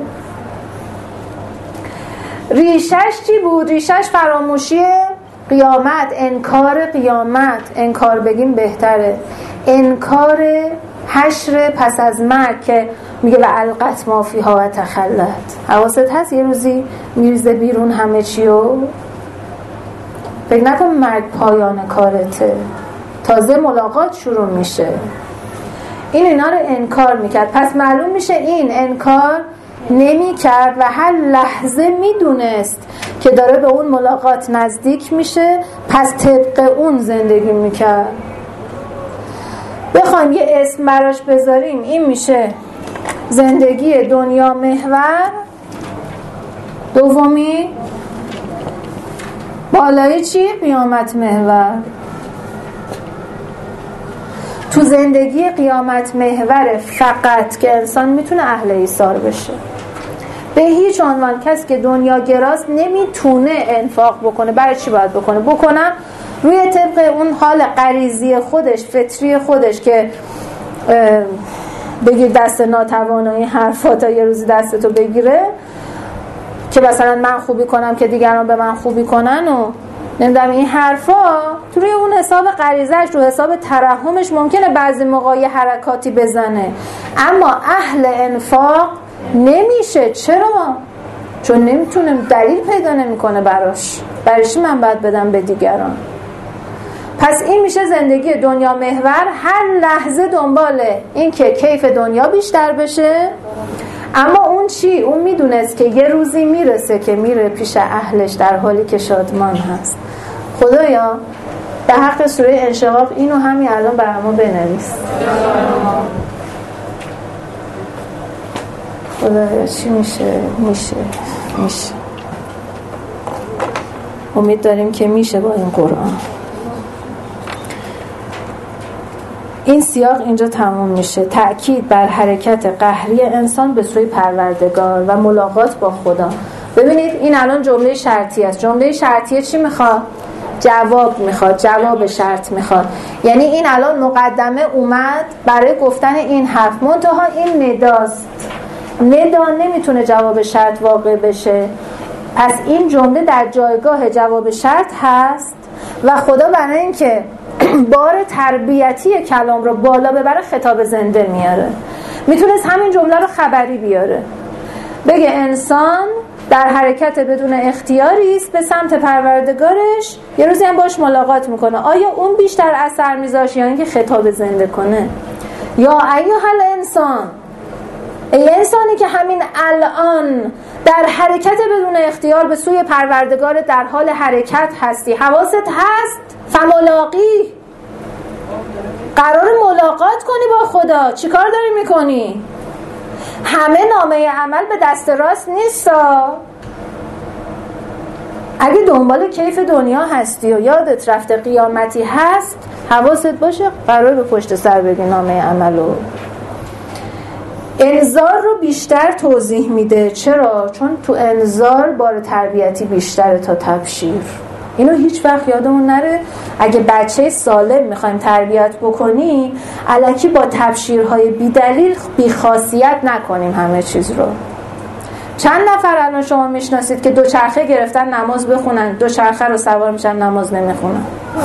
ریشش چی بود؟ ریشش فراموشی قیامت، انکار قیامت، انکار بگیم بهتره، انکار حشر پس از مرگ که میگه و القت ما فیها و تخلت. حواست هست یه روزی میریزه بیرون همه چیو؟ فکر نکن مرگ پایان کارته، تازه ملاقات شروع میشه. این اینا رو انکار میکرد، پس معلوم میشه این انکار نمیکرد و هر لحظه میدونست که داره به اون ملاقات نزدیک میشه، پس طبق اون زندگی میکرد. بخوایم یه اسم براش بذاریم این میشه زندگی دنیا محور. دومی بالای چی؟ قیامت محور. تو زندگی قیامت محور فقط که انسان میتونه اهل ایثار بشه. به هیچ عنوان کسی که دنیا گراست نمیتونه انفاق بکنه. برای چی باید بکنه؟ بکنم روی طبق اون حال غریزی خودش، فطری خودش که بگیر دست ناتوانایی حرفا تا یه روزی دستتو بگیره که مثلا من خوبی کنم که دیگران به من خوبی کنن و نمیدونم این حرفا. تو روی اون حساب غریزش، رو حساب ترحمش ممکنه بعضی موقع یه حرکاتی بزنه، اما اهل انفاق نمیشه. چرا؟ چون نمیتونه، دلیل پیدا نمیکنه براش. برایش من باید بدم به دیگران. پس این میشه زندگی دنیا محور، هر لحظه دنبال این که کیف دنیا بیشتر بشه. اما اون چی؟ اون میدونست که یه روزی میرسه که میره پیش اهلش در حالی که شادمان هست. خدایا به حق سوره انشقاق اینو همین الان برای ما بنویس. خدایا چی میشه؟ میشه میشه امید داریم که میشه با این قرآن. این سیاق اینجا تموم میشه. تأکید بر حرکت قهری انسان به سوی پروردگار و ملاقات با خدا. ببینید این الان جمله شرطی است. جمله شرطیه چی میخواد؟ جواب میخواد، جواب شرط میخواد. یعنی این الان مقدمه اومد برای گفتن این حرف، منتها این نداست. ندا نمیتونه جواب شرط واقع بشه، پس این جمله در جایگاه جواب شرط هست و خدا برای این که بار تربیتی کلام رو بالا ببره خطاب زنده میاره. میتونست همین جمله رو خبری بیاره، بگه انسان در حرکت بدون اختیاری است به سمت پروردگارش، یه روزی هم باش ملاقات میکنه. آیا اون بیشتر اثر میذاشت یا اینکه خطاب زنده کنه؟ یا ایها الانسان، ای انسانی که همین الان در حرکت بدون اختیار به سوی پروردگار در حال حرکت هستی، حواست هست، فملاقی، قرار ملاقات کنی با خدا. چی کار داری میکنی؟ همه نامه عمل به دست راست نیستا. اگه دنبال کیف دنیا هستی و یادت رفته قیامتی هست، حواست باشه قرار به پشت سر بگی نامه عملو. انذار رو بیشتر توضیح میده. چرا؟ چون تو انذار بار تربیتی بیشتره تا تبشیر. اینو هیچ وقت یادمون نره. اگه بچه سالم میخوایم تربیت بکنی، الکی با تبشیرهای بی‌دلیل بی‌خاصیت نکنیم همه چیز رو. چند نفر الان شما میشناسید که دوچرخه گرفتن نماز بخونن، دوچرخه رو سوار میشن نماز نمیخونن؟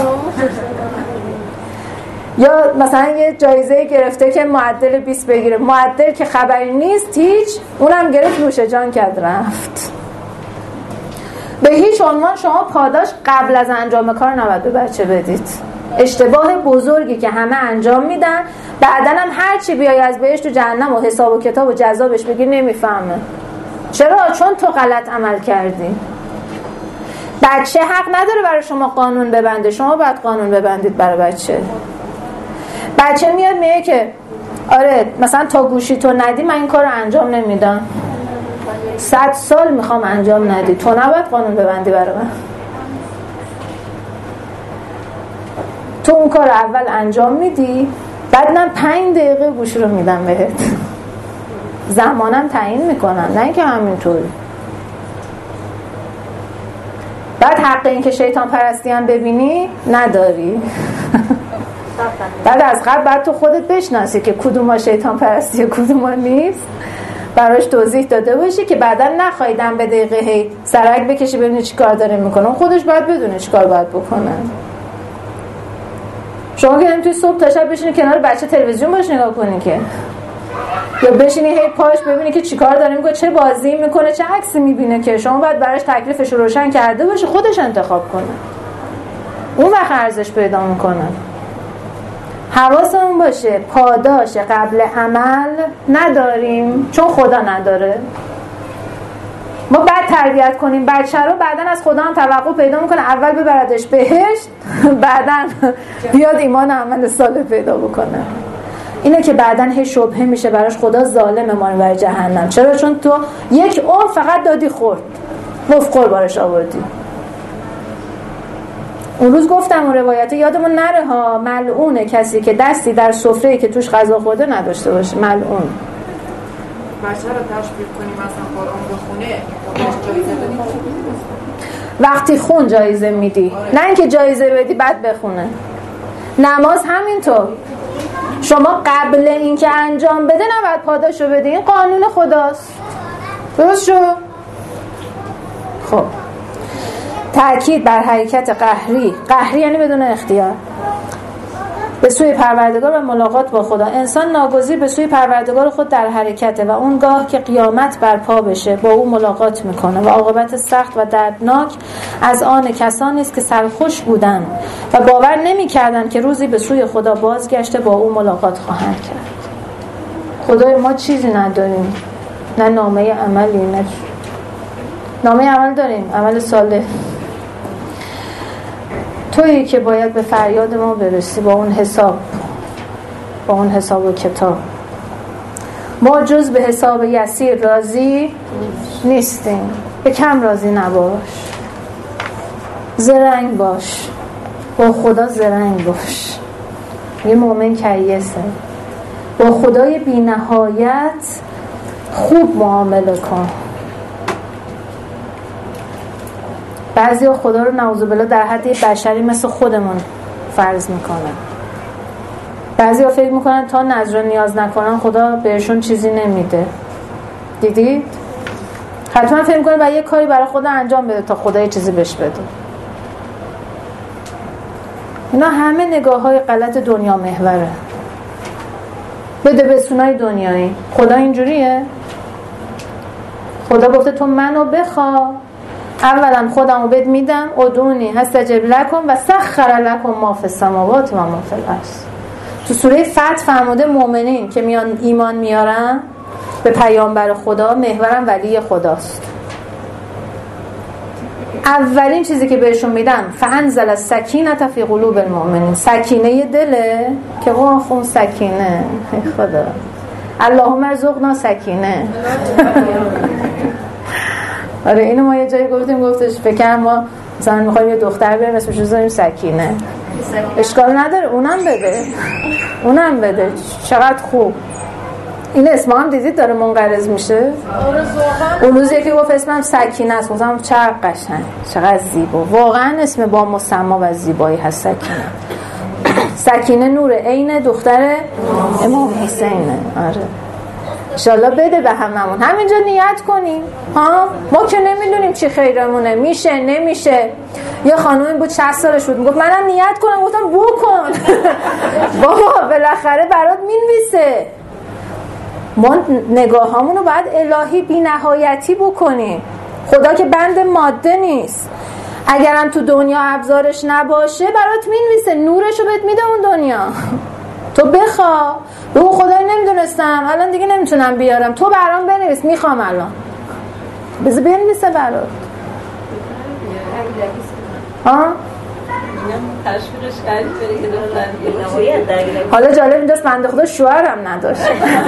یا مثلا یه جایزه گرفته که معدل بیست بگیره، معدل که خبری نیست هیچ، اونم گرفت نوش جان کرد رفت. به هیچ عنوان شما پاداش قبل از انجام کار نباید به بچه بدید. اشتباه بزرگی که همه انجام میدن، بعدن هم هر چی بیای از بهشت و جهنم و حساب و کتاب و جزابش بگی نمیفهمه. چرا؟ چون تو غلط عمل کردی. بچه حق نداره برای شما قانون ببنده، شما باید قانون ببندید برای بچه. بچه میاد میگه که آره مثلا تا گوشی تو ندی من این کار رو انجام نمیدم. صد سال میخوام انجام ندی، تو نباید قانون ببندی برای من. تو اون کار اول انجام میدی، بعد من پنج دقیقه گوشی رو میدم بهت. زمانم تعیین میکنم، نه اینکه همینطوری. بعد حق این که شیطان پرستی هم ببینی نداری. بعد از قبل بعد تو خودت بشناسی که کدوم ها شیطان پرستی و کدوم ها نیست، براش توضیح داده باشی که بعدا نخوایدم به دقیقه هی سرک بکشی ببینی چی کار داره میکنه. اون خودش باید بدونه چی کار باید بکنه. شما که نمیتونی صبح تا شب بشینی کنار بچه تلویزیون باش نگاه کنی که، یا بشینی هی پاش ببینی که چی کار داره میکنه، چه بازی میکنه، چه عکسی میبینه، که شما باید براش تکلیفش رو روشن کرده باشی، خودش انتخاب کنه. اون وقت ارزش پیدا میکنه. حواسمون باشه پاداش قبل عمل نداریم، چون خدا نداره. ما بعد تربیت کنیم بچه رو، بعدن از خدا هم توقع پیدا میکنه اول ببردش بهشت، بعدن بیاد ایمان عمل صالح پیدا بکنه. اینه که بعدن هی شبهه میشه براش خدا ظالمه ما رو بر جهنم. چرا؟ چون تو یک عمر فقط دادی خورد، مفقور بارش آوردی. اون روز گفتم اون روایت یادمون نره ها، ملعونه کسی که دستی در سفره‌ای که توش غذا خورده نداشته باشه، ملعون.
بچه رو تشویق کنیم مثلا قرآن بخونه، جایزه بدیم.
وقتی خون جایزه میدی، نه اینکه جایزه بدی بعد بخونه. نماز همینطور، شما قبل اینکه انجام بده نباید پاداشو بدی، این قانون خداست. درست شو؟ خب تأکید بر حرکت قهری. قهری یعنی بدون اختیار. به سوی پروردگار و ملاقات با خدا. انسان ناگزیر به سوی پروردگار خود در حرکته و اونگاه که قیامت برپا بشه با او ملاقات میکنه و عاقبت سخت و دردناک از آن کسانی است که سرخوش بودند و باور نمی‌کردند که روزی به سوی خدا بازگشته با او ملاقات خواهند کرد. خدای ما چیزی نداریم، نه نامه عملی، نه نامه عمل داریم، عمل صالح. تویی که باید به فریاد ما برسی با اون حساب، با اون حساب و کتاب. ما جز به حساب یسیر راضی نیستیم. به کم راضی نباش، زرنگ باش، با خدا زرنگ باش. یه مؤمن کیسه، با خدای بی نهایت خوب معامله کن. بعضی ها خدا رو نعوذ بالله در حد یه بشری مثل خودمون فرض میکنن. بعضی ها فکر میکنن تا نذر نیاز نکنن خدا بهشون چیزی نمیده. دیدید؟ حتما فکر میکنن باید یه کاری برای خدا انجام بده تا خدا یه چیزی بهش بده. اینا همه نگاه های غلط دنیا محوره. بده به سونای دنیایی. خدا اینجوریه؟ خدا گفته تو منو بخوا، اولا خودمو بد میدم، ادعونی استجب لکم و سخر لکم ما فی السماوات و ما فی الارض. تو سوره فتح فرموده مؤمنین که میان ایمان میارن به پیامبر خدا محورن ولی خداست. اولین چیزی که بهشون میدم فانزل السکینه فی قلوب المؤمنین. سکینه دله که اون خون سکینه خدا. اللهم ارزقنا سکینه. آره اینو ما یه جایی گفتیم، گفتش فکر ما مثلا میخوایم یه دختر بریم اسمش رو بذاریم سکینه. اشکال نداره، اونم بده، اونم بده، چقدر خوب. این اسم هم دیدید داره منقرض میشه. اون روزی که گفت اسمم سکینه است، گفتم چقدر قشنگ، چقدر زیبا. واقعا اسم با مسما و زیبایی هست سکینه. سکینه نور عین دختر امام حسینه. آره انشالله بده به هممون. همینجا نیت کنیم ها. ما که نمیدونیم چی خیرمونه، میشه نمیشه. یه خانومی بود شصت سالش بود میگفت منم نیت کنم، گفتم بکن بابا بالاخره برات مینویسه. ما نگاهامون رو باید الهی بی نهایتی بکنیم. خدا که بند ماده نیست. اگرم تو دنیا ابزارش نباشه برات مینویسه، نورشو بهت میده اون دنیا. تو بخوا. به اون خدای نمیدونستم الان دیگه نمیتونم بیارم، تو برام بنویس، میخوام الان بذار بنویسه برات. ها
تشویقش کردی بره که دختر.
حالا جالب اینجاست بنده خدا شوهرم نداشت.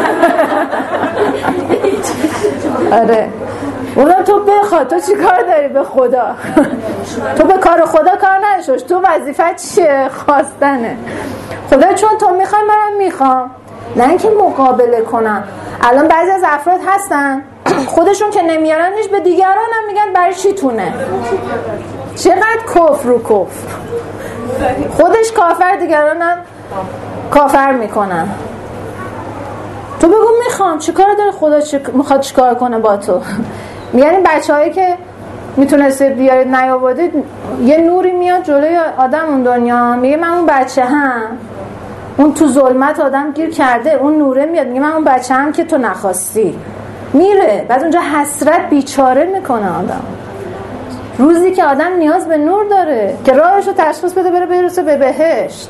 آره اونا تو بخوا، تو چی کار داری به خدا؟ تو به کار خدا کار نداشت، تو وظیفت چیه؟ خواستنه. خدا چون تو میخوای منم میخوام، نه اینکه مقابله کنم. الان بعضی از افراد هستن خودشون که نمیارنش به دیگران هم میگن برای چی تونه. چقدر کفر رو کفر. خودش کافر، دیگران هم کافر میکنن. تو بگو میخوام، چی کار داره خدا چی... میخواد چی کار کنه با تو. میگن بچه هایی که میتونسته بیارید نیاوردید، یه نوری میاد جلوی آدم اون دنیا، میگه من اون بچه هم، اون تو ظلمت آدم گیر کرده، اون نوره میاد میگه من اون بچه هم که تو نخواستی، میره. بعد اونجا حسرت بیچاره میکنه آدم. روزی که آدم نیاز به نور داره که راهشو تشخیص بده بره برسه به بهشت،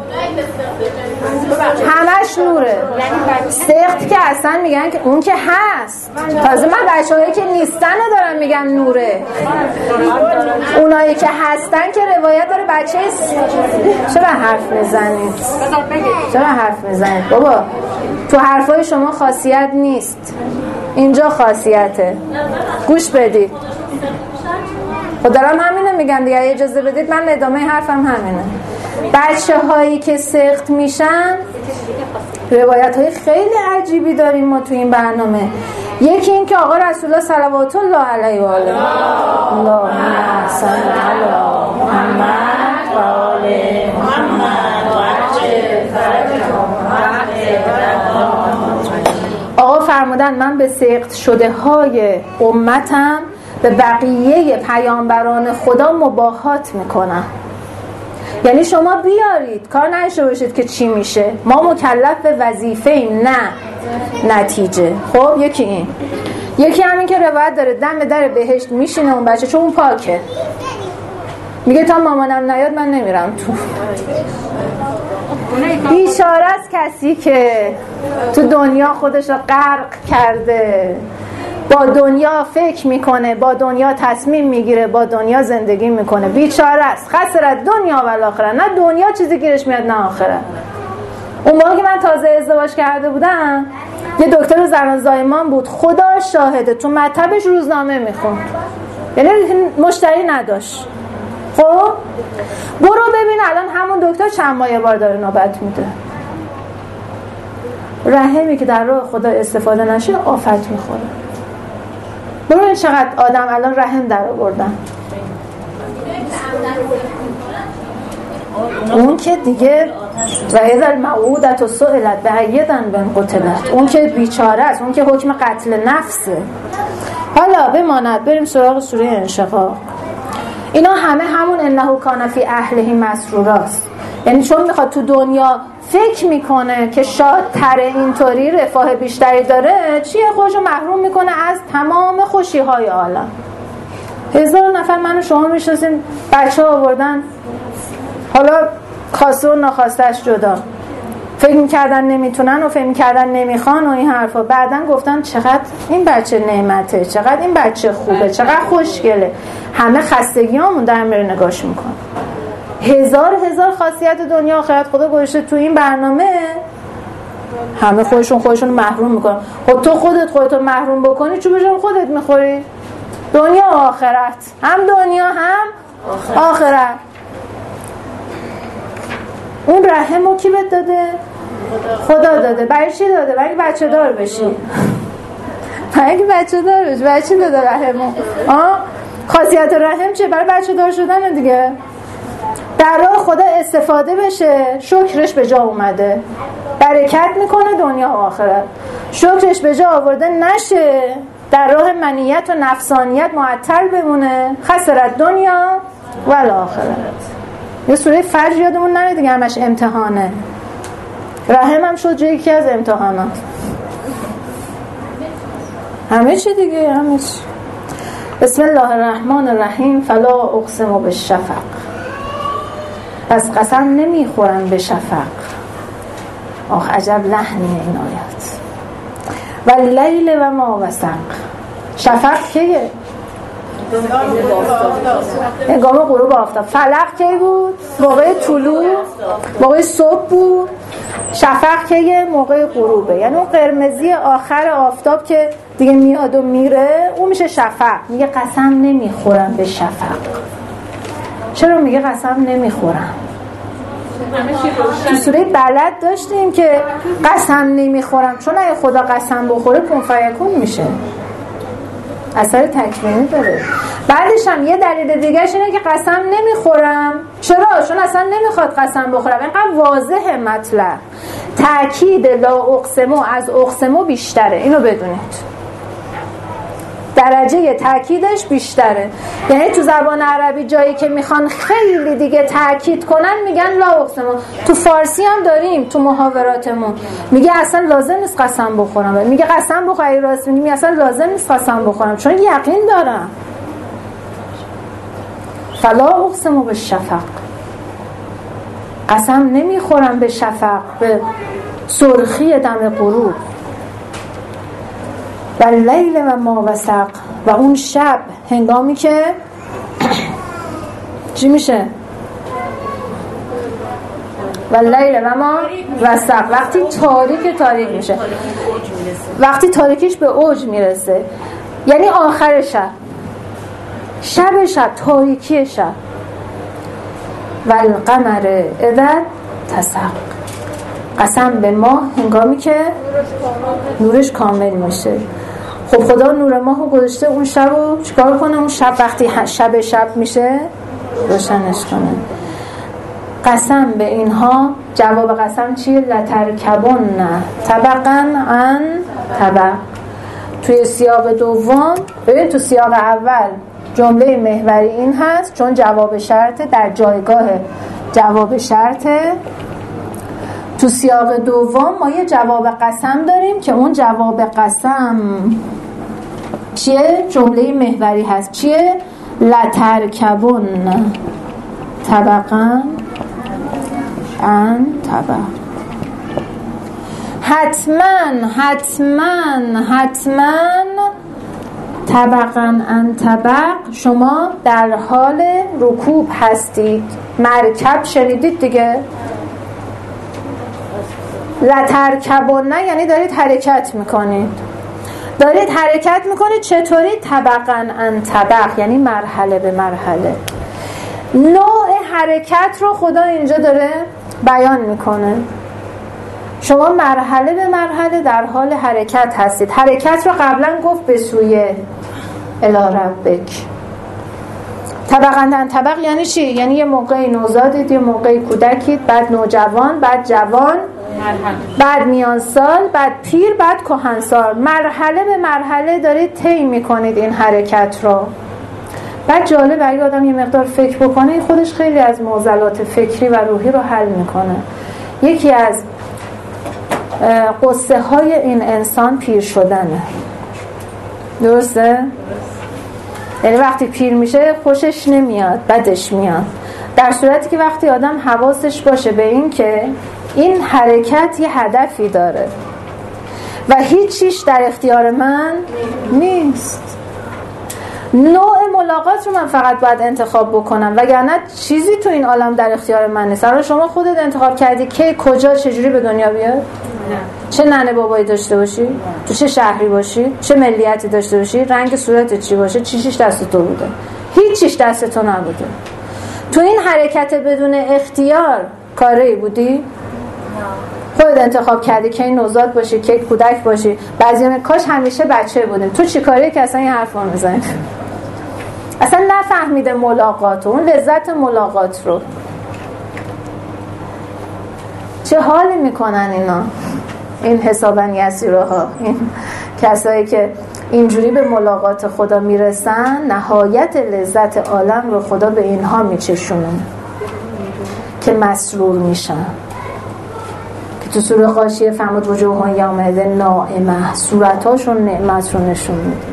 همش نوره. سخت که اصلا میگن که اون که هست، تازه من بچه‌هایی که نیستن رو دارم میگم نوره. اونایی که هستن که روایت داره بچه س... چرا حرف میزنید؟ چرا حرف میزنید؟ بابا تو حرفای شما خاصیت نیست، اینجا خاصیته. گوش بدید. خب دارم همینه میگم دیگه، اجازه بدید من ادامه حرفم همینه. بچه هایی که سخت میشن، روایت های خیلی عجیبی داریم ما تو این برنامه. یکی این که آقا رسول الله صلوات الله علیه و آله اللهم صل علی محمد و آل محمد و عجل آقا فرمودن من به سخت شده های امتم به بقیه پیامبران خدا مباهات میکنم. یعنی شما بیارید کار نشه باشید که چی میشه. ما مکلف به وظیفه ایم نه نتیجه. خب یکی این، یکی همین که روایت داره دم در بهشت میشینه اون بچه چون اون پاکه، میگه تا مامانم نیاد من نمیرم تو. بیچاره است کسی که تو دنیا خودش رو غرق کرده، با دنیا فکر میکنه، با دنیا تصمیم میگیره، با دنیا زندگی میکنه. بیچاره است، خسرت دنیا و آخره. نه دنیا چیزی گیرش میاد نه آخره. اون موقع که من تازه ازدواج کرده بودم یه دکتر زنان زایمان بود، خدا شاهده تو مطبش روزنامه میخوند، یعنی مشتری نداشت. خب برو ببین الان همون دکتر چند ماه یه بار داره نوبت میده. رحمی که در راه خدا استفاده نشه آفت میخوره. برو این چقدر آدم الان رحم در آوردن. اون که دیگه و اذا الموعودة سئلت بأیدن بن قتلت، اون که بیچاره است، اون که حکم قتل نفسه. حالا بماند بریم سراغ سوره انشقاق. اینا همه همون انه کان فی اهله مسروراست، یعنی چون میخواد تو دنیا فکر میکنه که شادتر اینطوری رفاه بیشتری داره، چیه خودشو محروم میکنه از تمام خوشی های عالم. هزار نفر من و شما میشناسیم بچه ها آوردن، حالا خواسته و ناخواستش جدا، فکر میکردن نمیتونن و فکر میکردن نمیخوان و این حرفا، بعدن گفتن چقدر این بچه نعمته، چقدر این بچه خوبه، چقدر خوشگله. همه خستگیامون در میره نگاش میکن. هزار هزار خاصیت دنیا آخرت خدا گذاشته تو این برنامه، همه خودشون خودشون محروم میکنن. خب تو خودت خودتو محروم بکنی چون بجام خودت میخوری. دنیا و آخرت، هم دنیا هم آخرت. اون رحمو کی بهت داده؟ خدا داده. برای چی داده؟ برای بچه دار بشی. برای بچه دار بشی. برای چی داده رحمو؟ آه؟ خاصیت رحم چه؟ برای بچه دار شدن دیگه. در راه خدا استفاده بشه، شکرش به جا اومده، برکت میکنه دنیا و آخرت. شکرش به جا آورده نشه، در راه منیت و نفسانیت معطل بمونه، خسرت دنیا و آخرت. یه سوره فجر یادمون نره دیگه، همش امتحانه. رحم هم شد یکی از امتحانات. همه چی دیگه، همه چی. بسم الله الرحمن الرحیم. فلا اقسم بالشفق، پس قسم نمیخورم به شفق. آخ عجب لحنیه این آیات. و لیل و ما وسق. شفق کیه؟ هنگام غروب آفتاب. فلق کی بود؟ موقع طلوع، موقع صبح بود. شفق کیه؟ موقع غروبه، یعنی اون قرمزی آخر آفتاب که دیگه میاد و میره، اون میشه شفق. میگه قسم نمیخورم به شفق. چرا میگه قسم نمیخورم؟ تو سوره بلد داشتیم که قسم نمیخورم، چون اگه خدا قسم بخوره کن فیکون میشه، اثر تکوینی داره. بعدش هم یه دلیل دیگه‌ش اینه که قسم نمیخورم. چرا؟ چون اصلا نمیخواد قسم بخورم. اینقدر واضحه مطلب. تأکید لا اقسمو از اقسمو بیشتره، اینو بدونید. درجه تأکیدش بیشتره. یعنی تو زبان عربی جایی که میخوان خیلی دیگه تأکید کنن میگن لا اقسمو. تو فارسی هم داریم تو محاوراتمون، میگه اصلا لازم نیست قسم بخورم. میگه قسم بخوری راست میگی، اصلا لازم نیست قسم بخورم چون یقین دارم. فلا اقسمو بالشفق، قسم نمیخورم به شفق، به سرخی دم غروب. و لیل و ما وسق، و اون شب هنگامی که چی میشه؟ و لیل و ما وسق، وقتی تاریک تاریک میشه، وقتی تاریکیش به اوج میرسه، یعنی آخر شب، شب شب تاریکی شب. و القمر اذا تسق، قسم به ماه هنگامی که نورش کامل میشه. خب خدا نور ماهو گذاشته اون شبو چیکار کنه؟ اون شب وقتی شب شب میشه روشنش کنه. قسم به اینها، جواب قسم چیه؟ لترکبن طبقا عن طبق. توی سیاق دوم ببین، تو سیاق اول جمله محوری این هست چون جواب شرط در جایگاه جواب شرطه. تو سیاق دوم ما یه جواب قسم داریم که اون جواب قسم چیه؟ جمله محوری هست. چیه؟ لترکبن طبقا عن طبق. حتما حتما حتما طبقا عن طبق شما در حال رکوب هستید. مرکب شنیدید دیگه؟ لترکبن نه یعنی دارید حرکت میکنید. دارید حرکت میکنید چطوری؟ طبقا عن طبق یعنی مرحله به مرحله. نوع حرکت رو خدا اینجا داره بیان میکنه. شما مرحله به مرحله در حال حرکت هستید. حرکت رو قبلا گفت به سوی الی ربک. طبقا عن طبق یعنی چی؟ یعنی یه موقعی نوزادید، یه موقعی کودکید، بعد نوجوان، بعد جوان، بعد میان سال، بعد پیر، بعد کهنسال. مرحله به مرحله دارید طی میکنید این حرکت رو. بعد جالب اگه آدم یه مقدار فکر بکنه این خودش خیلی از معضلات فکری و روحی رو حل میکنه. یکی از قصه های این انسان پیر شدنه. درسته؟ یعنی وقتی پیر میشه خوشش نمیاد، بدش میاد. در صورتی که وقتی آدم حواسش باشه به این که این حرکت یه هدفی داره و هیچ چیز در اختیار من نیست. نوع ملاقات رو من فقط باید انتخاب بکنم وگرنه چیزی تو این عالم در اختیار من نیست. الان شما خودت انتخاب کردی که کجا چجوری به دنیا بیاد؟ چه ننه بابایی داشته باشی؟ تو چه شهری باشی؟ چه ملیتی داشته باشی؟ رنگ صورتت چی باشه؟ چیزیش دست تو بوده؟ هیچ چیز دست تو نبوده. تو این حرکت بدون اختیار کاری بودی؟ خودت انتخاب کردی که این نوزاد باشی، که کودک باشی. بعضی‌ها کاش همیشه بچه بودیم. تو چی کاری که اصلا این حرفو میزنی؟ اصلا نفهمیده ملاقات، اون لذت ملاقات رو. چه حالی میکنن اینا، این حسابن یسیرها، این کسایی که اینجوری به ملاقات خدا میرسن. نهایت لذت عالم رو خدا به اینها میچشونه که مسرور میشن. که تو سوره غاشیه فرمود وجوه یومئذ ناعمه، صورتاشون نعمت رو نشون میده.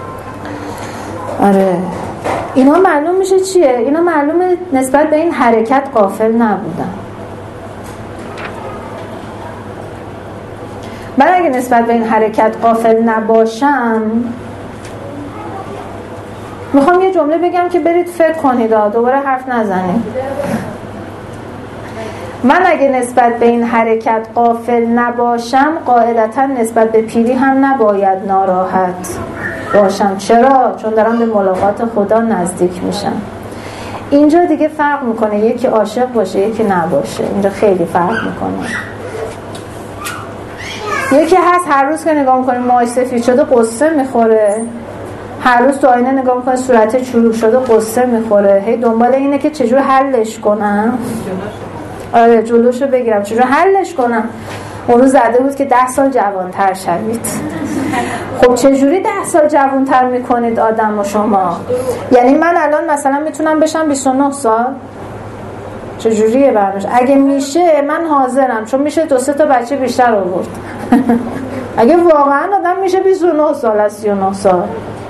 آره اینا معلوم میشه چیه؟ اینا معلومه نسبت به این حرکت غافل نبودن. من اگه نسبت به این حرکت غافل نباشم، میخوام یه جمله بگم که برید فکر کنید، دوباره حرف نزنید. من اگه نسبت به این حرکت غافل نباشم، قاعدتا نسبت به پیری هم نباید ناراحت باشم. چرا؟ چون دارم به ملاقات خدا نزدیک میشم. اینجا دیگه فرق میکنه یکی عاشق باشه یکی نباشه. اینجا خیلی فرق میکنه. یکی هست هر روز که نگاه میکنه موهاش سفید شده قصه میخوره، هر روز تو آینه نگاه میکنه صورت چروک شده قصه میخوره، هی دنبال اینه که چجور حلش کنم. آره جلوشو بگیرم، چجور حلش کنم. اون روز زده بود که ده سال جوانتر شوید. خب چجوری ده سال جوانتر میکنید آدم و شما؟ یعنی من الان مثلا میتونم بشم بیست و نه سال؟ چجوریه برنامه‌اش؟ اگه میشه من حاضرم، چون میشه دو سه تا بچه بیشتر آورد. اگه واقعا آدم میشه بیست و نه سال از سی و نه سال.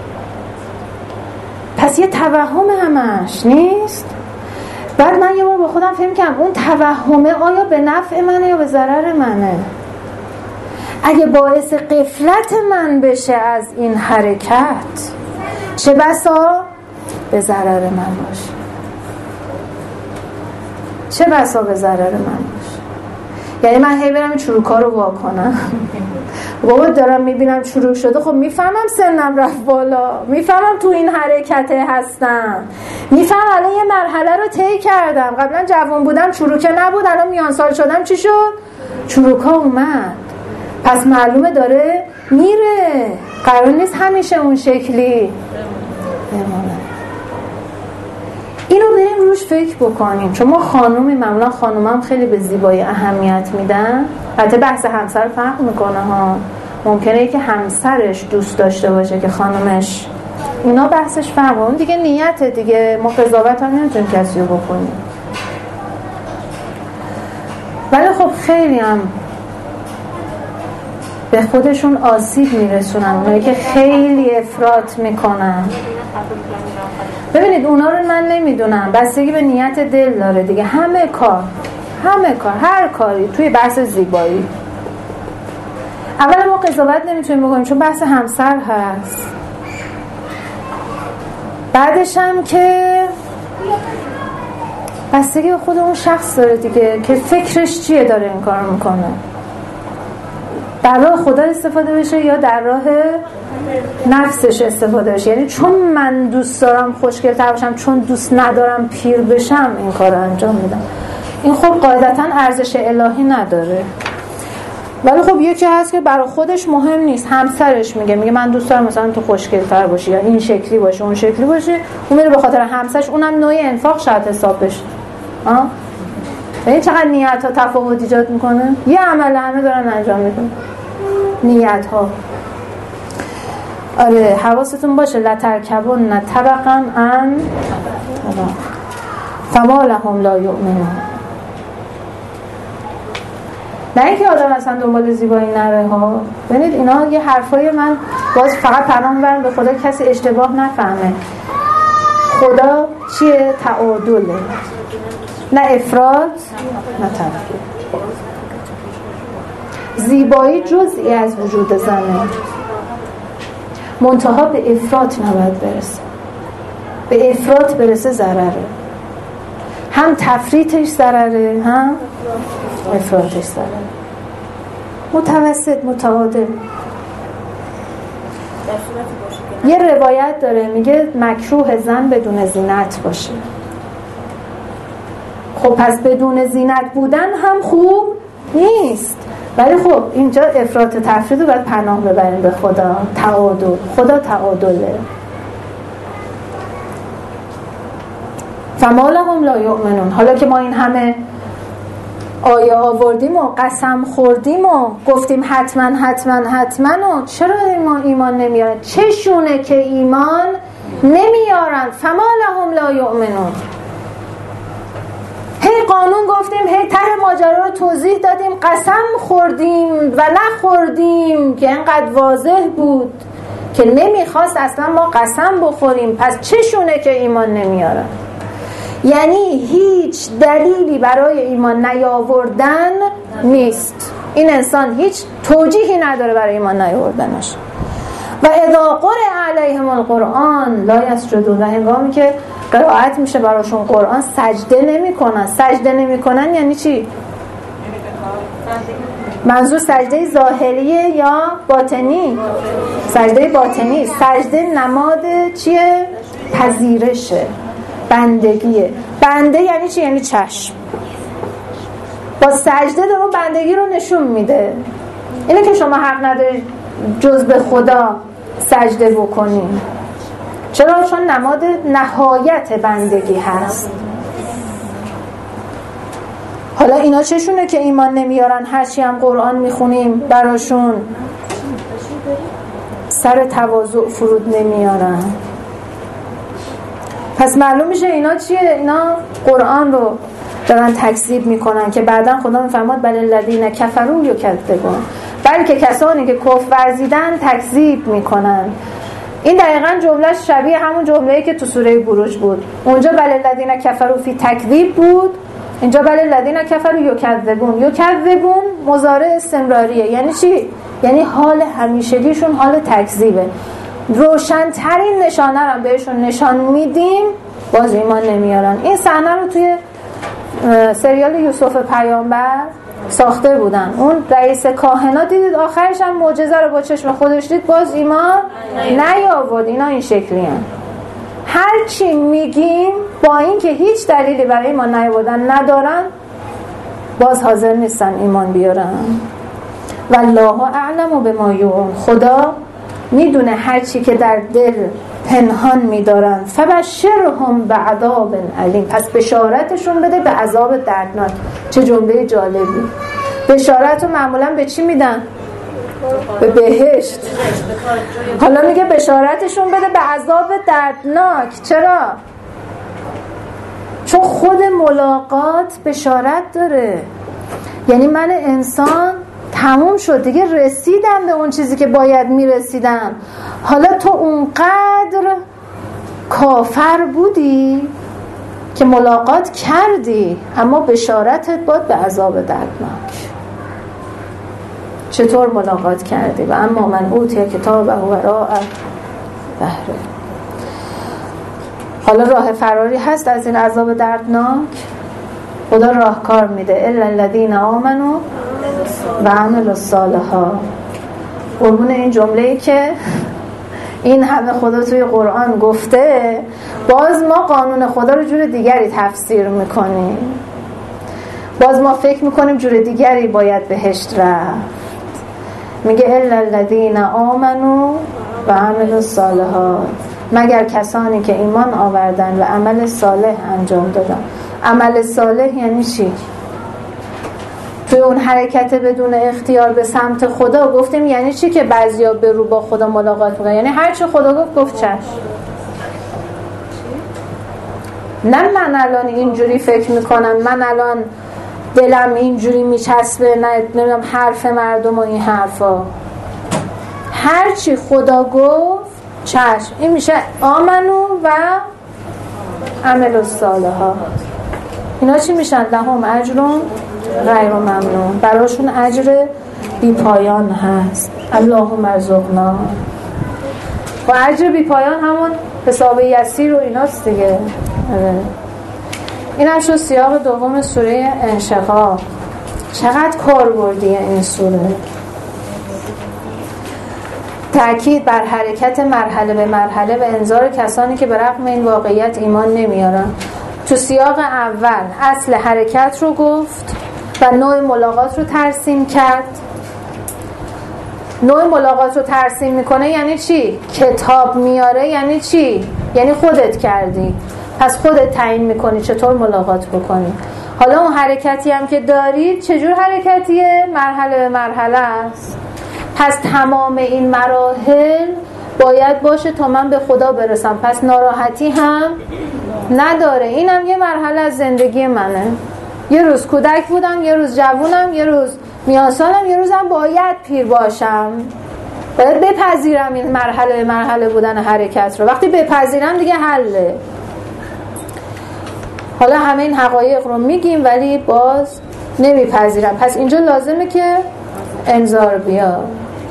پس یه توهم همش نیست. بعد من یه بار با خودم فهم کردم اون توهمه آیا به نفع منه یا به ضرر منه؟ اگه باعث غفلت من بشه از این حرکت، چه بسا به ضرر من باشه. چه بسا به ضرر من باشه. یعنی من هی برم چروکا رو وا کنم. بابا دارم میبینم چروک شده، خب میفهمم سنم رفت بالا، میفهمم تو این حرکته هستم، میفهمم الان یه مرحله رو طی کردم. قبلا جوان بودم چروکه نبود، الان میان سال شدم چی شد؟ چروکا اومد. پس معلومه داره میره، قرار نیست همیشه اون شکلی بمونه. اینو بریم روش فکر بکنیم، چون ما خانومی معمولا خانومم خیلی به زیبایی اهمیت میدن. البته بحث همسر فرق میکنه ها، ممکنه که همسرش دوست داشته باشه که خانومش، اینا بحثش فرق. اون دیگه نیته دیگه، ما قضاوت هم نمیتونیم کسی رو بکنیم. خیلی هم به خودشون آسیب میرسونن، اونایی که خیلی افراط میکنن. ببینید اونا رو من نمیدونم، بستگی به نیت دل داره دیگه. همه کار همه کار هر کاری توی بحث زیبایی، اولا ما قضاوت نمیتونیم بکنیم چون بحث همسر هست. بعدش هم که بستگی به خود اون شخص داره دیگه که فکرش چیه داره این کار میکنه، در راه خدا استفاده بشه یا در راه نفسش استفاده بشه. یعنی چون من دوست دارم خوشگل‌تر باشم، چون دوست ندارم پیر بشم این کار رو انجام میدم. این خب قاعدتاً ارزش الهی نداره. ولی خب یکی هست که برای خودش مهم نیست، همسرش میگه میگه من دوست دارم مثلا تو خوشگل‌تر باشی یا این شکلی باشی اون شکلی باشی، اون میره به خاطر همسرش، اونم نوعی انفاق شاید حساب بشه. ها این چقدر نیت ها تفاوت ایجاد میکنه. یه عمل همه دارن انجام میدن، نیت ها. آره حواستون باشه لترکبن طبقا عن فما لهم لا یؤمنون. نه اینکه آدم اصلا دنبال زیبایی نره ها. ببینید اینا یه حرفای من باز فقط پناه میبرم به خدا کسی اشتباه نفهمه. خدا چیه؟ تعادله، نه افراط نه تفریط. زیبایی جزئی از وجود زنه، منتها به افراط نباید برسه. به افراط برسه ضرره، هم تفریطش ضرره هم افراطش ضرره. متوسط متعادل. یه روایت داره میگه مکروه زن بدون زینت باشه. خب پس بدون زینت بودن هم خوب نیست، ولی خب اینجا افراط و تفرید رو باید پناه ببریم به خدا. تعادل، خدا تعادله. فما لهم لا یؤمنون. حالا که ما این همه آیه آوردیم و قسم خوردیم و گفتیم حتما حتما حتما و چرا ما ایمان نمیارن؟ چشونه که ایمان نمیارن؟ فما لهم لا یؤمنون. هی قانون گفتیم، هی ته ماجرا رو توضیح دادیم، قسم خوردیم و نخوردیم که اینقدر واضح بود که نمیخواست اصلا ما قسم بخوریم. پس چشونه که ایمان نمیارن؟ یعنی هیچ دلیلی برای ایمان نیاوردن نیست. این انسان هیچ توجیهی نداره برای ایمان نیاوردنش. و اذا قرئ علیهم القرآن لا یسجدون. و هنگامی که قرائت میشه براشون قرآن سجده نمیکنن. سجده نمیکنن یعنی چی؟ منظور سجده ظاهریه یا باطنی؟ سجده باطنی. سجده نماد چیه؟ پذیرشه، بندگیه. بنده یعنی چی؟ یعنی چشم. با سجده دارون بندگی رو نشون میده. اینه که شما حق ندارید جز به خدا سجده بکنید. چرا؟ چون نماد نهایت بندگی هست. حالا اینا چشونه که ایمان نمیارن؟ هرچی هم قرآن میخونیم براشون سر تواضع فرود نمیارن. پس معلوم میشه اینا چیه؟ اینا قرآن رو دارن تکذیب میکنن که بعداً خدا میفرماد بل الذین کفروا یکذبون. بلکه کسانی که کفر ورزیدن تکذیب میکنن. این دقیقاً جمله شبیه همون جمله‌ای که تو سوره بروج بود. اونجا بل الذین کفروا فی تکذیب بود، اینجا بل الذین کفروا یکذبون. یکذبون مضارع استمراریه. یعنی چی؟ یعنی حال همیشگیشون حال تکذیبه. روشن‌ترین نشانه رو بهشون نشان میدیم باز ایمان نمیارن. این صحنه رو توی سریال یوسف پیامبر ساخته بودن. اون رئیس کاهنا دیدید آخرش هم معجزه رو با چشم خودش دید، باز ایمان نیاورد. اینا این شکلی هن. هر چی میگیم با این که هیچ دلیلی برای ایمان نیاوردن ندارن باز حاضر نیستن ایمان بیارن. والله اعلم بما یوعون. خدا میدونه هر چی که در دل پنهان میدارن. فبشرهم بعذاب علیم. پس بشارتشون بده به عذاب دردناک. چه جمله جالبی. بشارت رو معمولا به چی میدن؟ به بهشت. حالا میگه بشارتشون بده به عذاب دردناک. چرا؟ چون خود ملاقات بشارت داره. یعنی من انسان تموم شد دیگه، رسیدم به اون چیزی که باید میرسیدم. حالا تو اونقدر کافر بودی که ملاقات کردی، اما بشارتت باد به عذاب دردناک. چطور ملاقات کردی؟ و اما من اوتی کتابه وراء ظهره. حالا راه فراری هست از این عذاب دردناک؟ خدا راهکار میده. الا الذین آمنوا و عملوا الصالحات. قربون این جمله‌ای که این همه خدا توی قرآن گفته، باز ما قانون خدا رو جور دیگری تفسیر میکنیم. باز ما فکر میکنیم جور دیگری باید بهشت رفت. میگه الا الذین آمنوا و عملوا الصالحات، مگر کسانی که ایمان آوردن و عمل صالح انجام دادن. عمل صالح یعنی چی؟ توی اون حرکت بدون اختیار به سمت خدا گفتیم یعنی چی که بعضیا به رو با خدا ملاقات میکنن؟ یعنی هر چی خدا گفت گفت چشم. نه من الان اینجوری فکر میکنم، من الان دلم اینجوری میچسبه، نه نمیدونم حرف مردم و این حرفا. هر چی خدا گفت چشم. این میشه آمنو و عمل الصالحات. اینا چی میشن؟ لهم اجرون غیر ممنون. براشون اجر بی پایان هست. اللهم ارزقنا. و اجر بی پایان همون حساب یسیر و ایناست دیگه. این هم شد سیاق دوم سوره انشقاق. چقدر کاربردیه این سوره. تأکید بر حرکت مرحله به مرحله و انذار کسانی که به رغم این واقعیت ایمان نمیارن. تو سیاق اول اصل حرکت رو گفت و نوع ملاقات رو ترسیم کرد. نوع ملاقات رو ترسیم میکنه یعنی چی؟ کتاب میاره یعنی چی؟ یعنی خودت کردی، پس خودت تعیین میکنی چطور ملاقات بکنی. حالا اون حرکتی هم که دارید چجور حرکتیه؟ مرحله به مرحله است. پس تمام این مراحل باید باشه تا من به خدا برسم، پس ناراحتی هم نداره. اینم یه مرحله از زندگی منه. یه روز کودک بودم، یه روز جوونم، یه روز میانسالم، یه روزم باید پیر باشم. باید بپذیرم این مرحله مرحله بودن حرکت رو. وقتی بپذیرم دیگه حله. حالا همه این حقایق رو میگیم ولی باز نمیپذیرم، پس اینجا لازمه که انذار بیاد.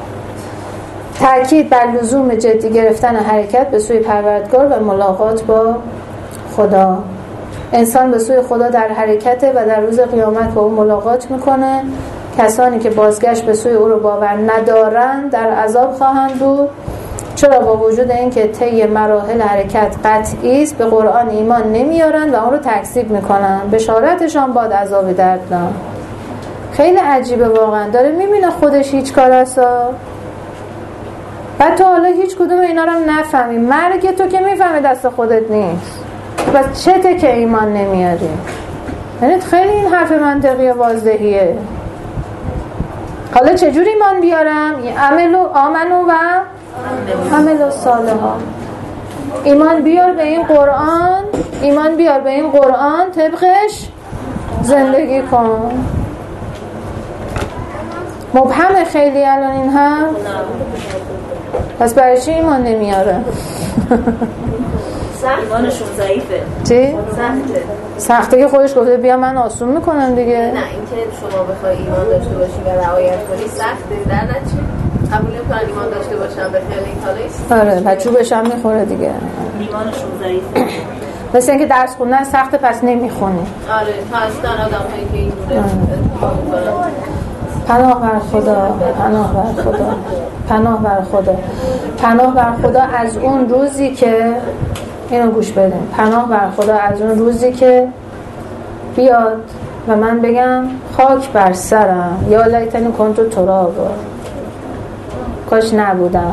تأکید بر لزوم جدی گرفتن حرکت به سوی پروردگار و ملاقات با خدا. انسان به سوی خدا در حرکته و در روز قیامت با او ملاقات میکنه. کسانی که بازگشت به سوی او رو باور ندارن در عذاب خواهند بود، چرا با وجود اینکه طی مراحل حرکت قطعی است به قرآن ایمان نمیارن و اون رو تکذیب میکنن. بشارتشان باد عذاب دردناک. خیلی عجیبه واقعا. داره میبینه خودش هیچ کار هستا، بعد تو حالا هیچ کدوم اینا رو نفهمی. مرگ تو که میفهمی دست خودت نیست، بس چته که ایمان نمیاری؟ یعنی خیلی این حرف منطقی واضحیه. حالا چجور ایمان بیارم؟ عمل و آمنو و عمل و صالحات. ایمان بیار به این قرآن، ایمان بیار به این قرآن، طبقش زندگی کن. مبهم خیلی الان این هم، پس برای چی ایمان نمیاره؟
ایمانشون ضعیفه.
چی؟
سخته.
سخته که خودش گفته بیا من آسون میکنم دیگه.
نه اینکه شما بخوای ایمان داشته باشی و رعایت کنی سخته. در نتیجه قبول نمی‌کنن ایمان داشته باشن به خیلی این کاریست.
آره بچوبش هم میخوره دیگه.
ایمانشون ضعیفه.
مثل اینکه درس خوندن سخته پس نمیخونی.
آره هستن آدمایی که اینجوره می‌کنن.
پناه بر خدا، پناه بر خدا، پناه بر خدا، پناه بر خدا از اون روزی که اینو گوش بدیم. پناه بر خدا از اون روزی که بیاد و من بگم خاک بر سرم، یا لیتنی کنتو ترابا، کاش نبودم.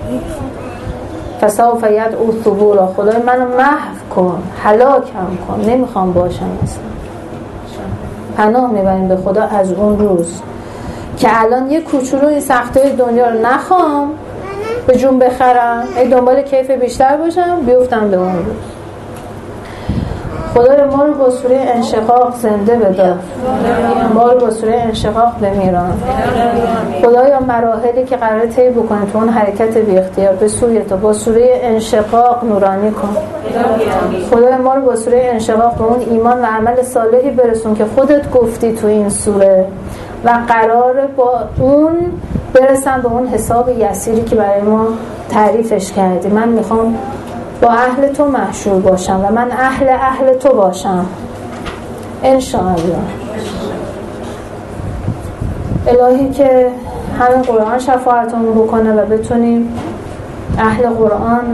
فسوف یدعو ثبورا، خدای منو محو کن، هلاکم کن، نمیخوام باشم اصلا. پناه میبریم به خدا از اون روز که الان یه کوچولو این سختای دنیا رو نخوام به جون بخرم، ای دنبال کیف بیشتر باشم، بیفتم به اون روز. خدای ما رو با سوره انشقاق زنده بدار، ما رو با سوره انشقاق بمیران. خدایا مراحلی که قراره طی بکنه تو اون حرکت بی اختیار به سوی تو با سوره انشقاق نورانی کن. خدای ما رو با سوره انشقاق به اون ایمان و عمل صالحی برسون که خودت گفتی تو این سوره و قراره با اون برسن به اون حساب یسیری که برای ما تعریفش کردی. من میخوام با اهل تو محشور باشم و من اهل اهل تو باشم انشاءالله. الهی که همین قرآن شفاعتمون بکنه و بتونیم اهل قرآن و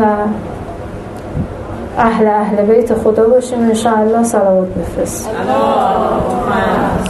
اهل اهل بیت خدا باشیم انشاءالله. صلوات بفرست.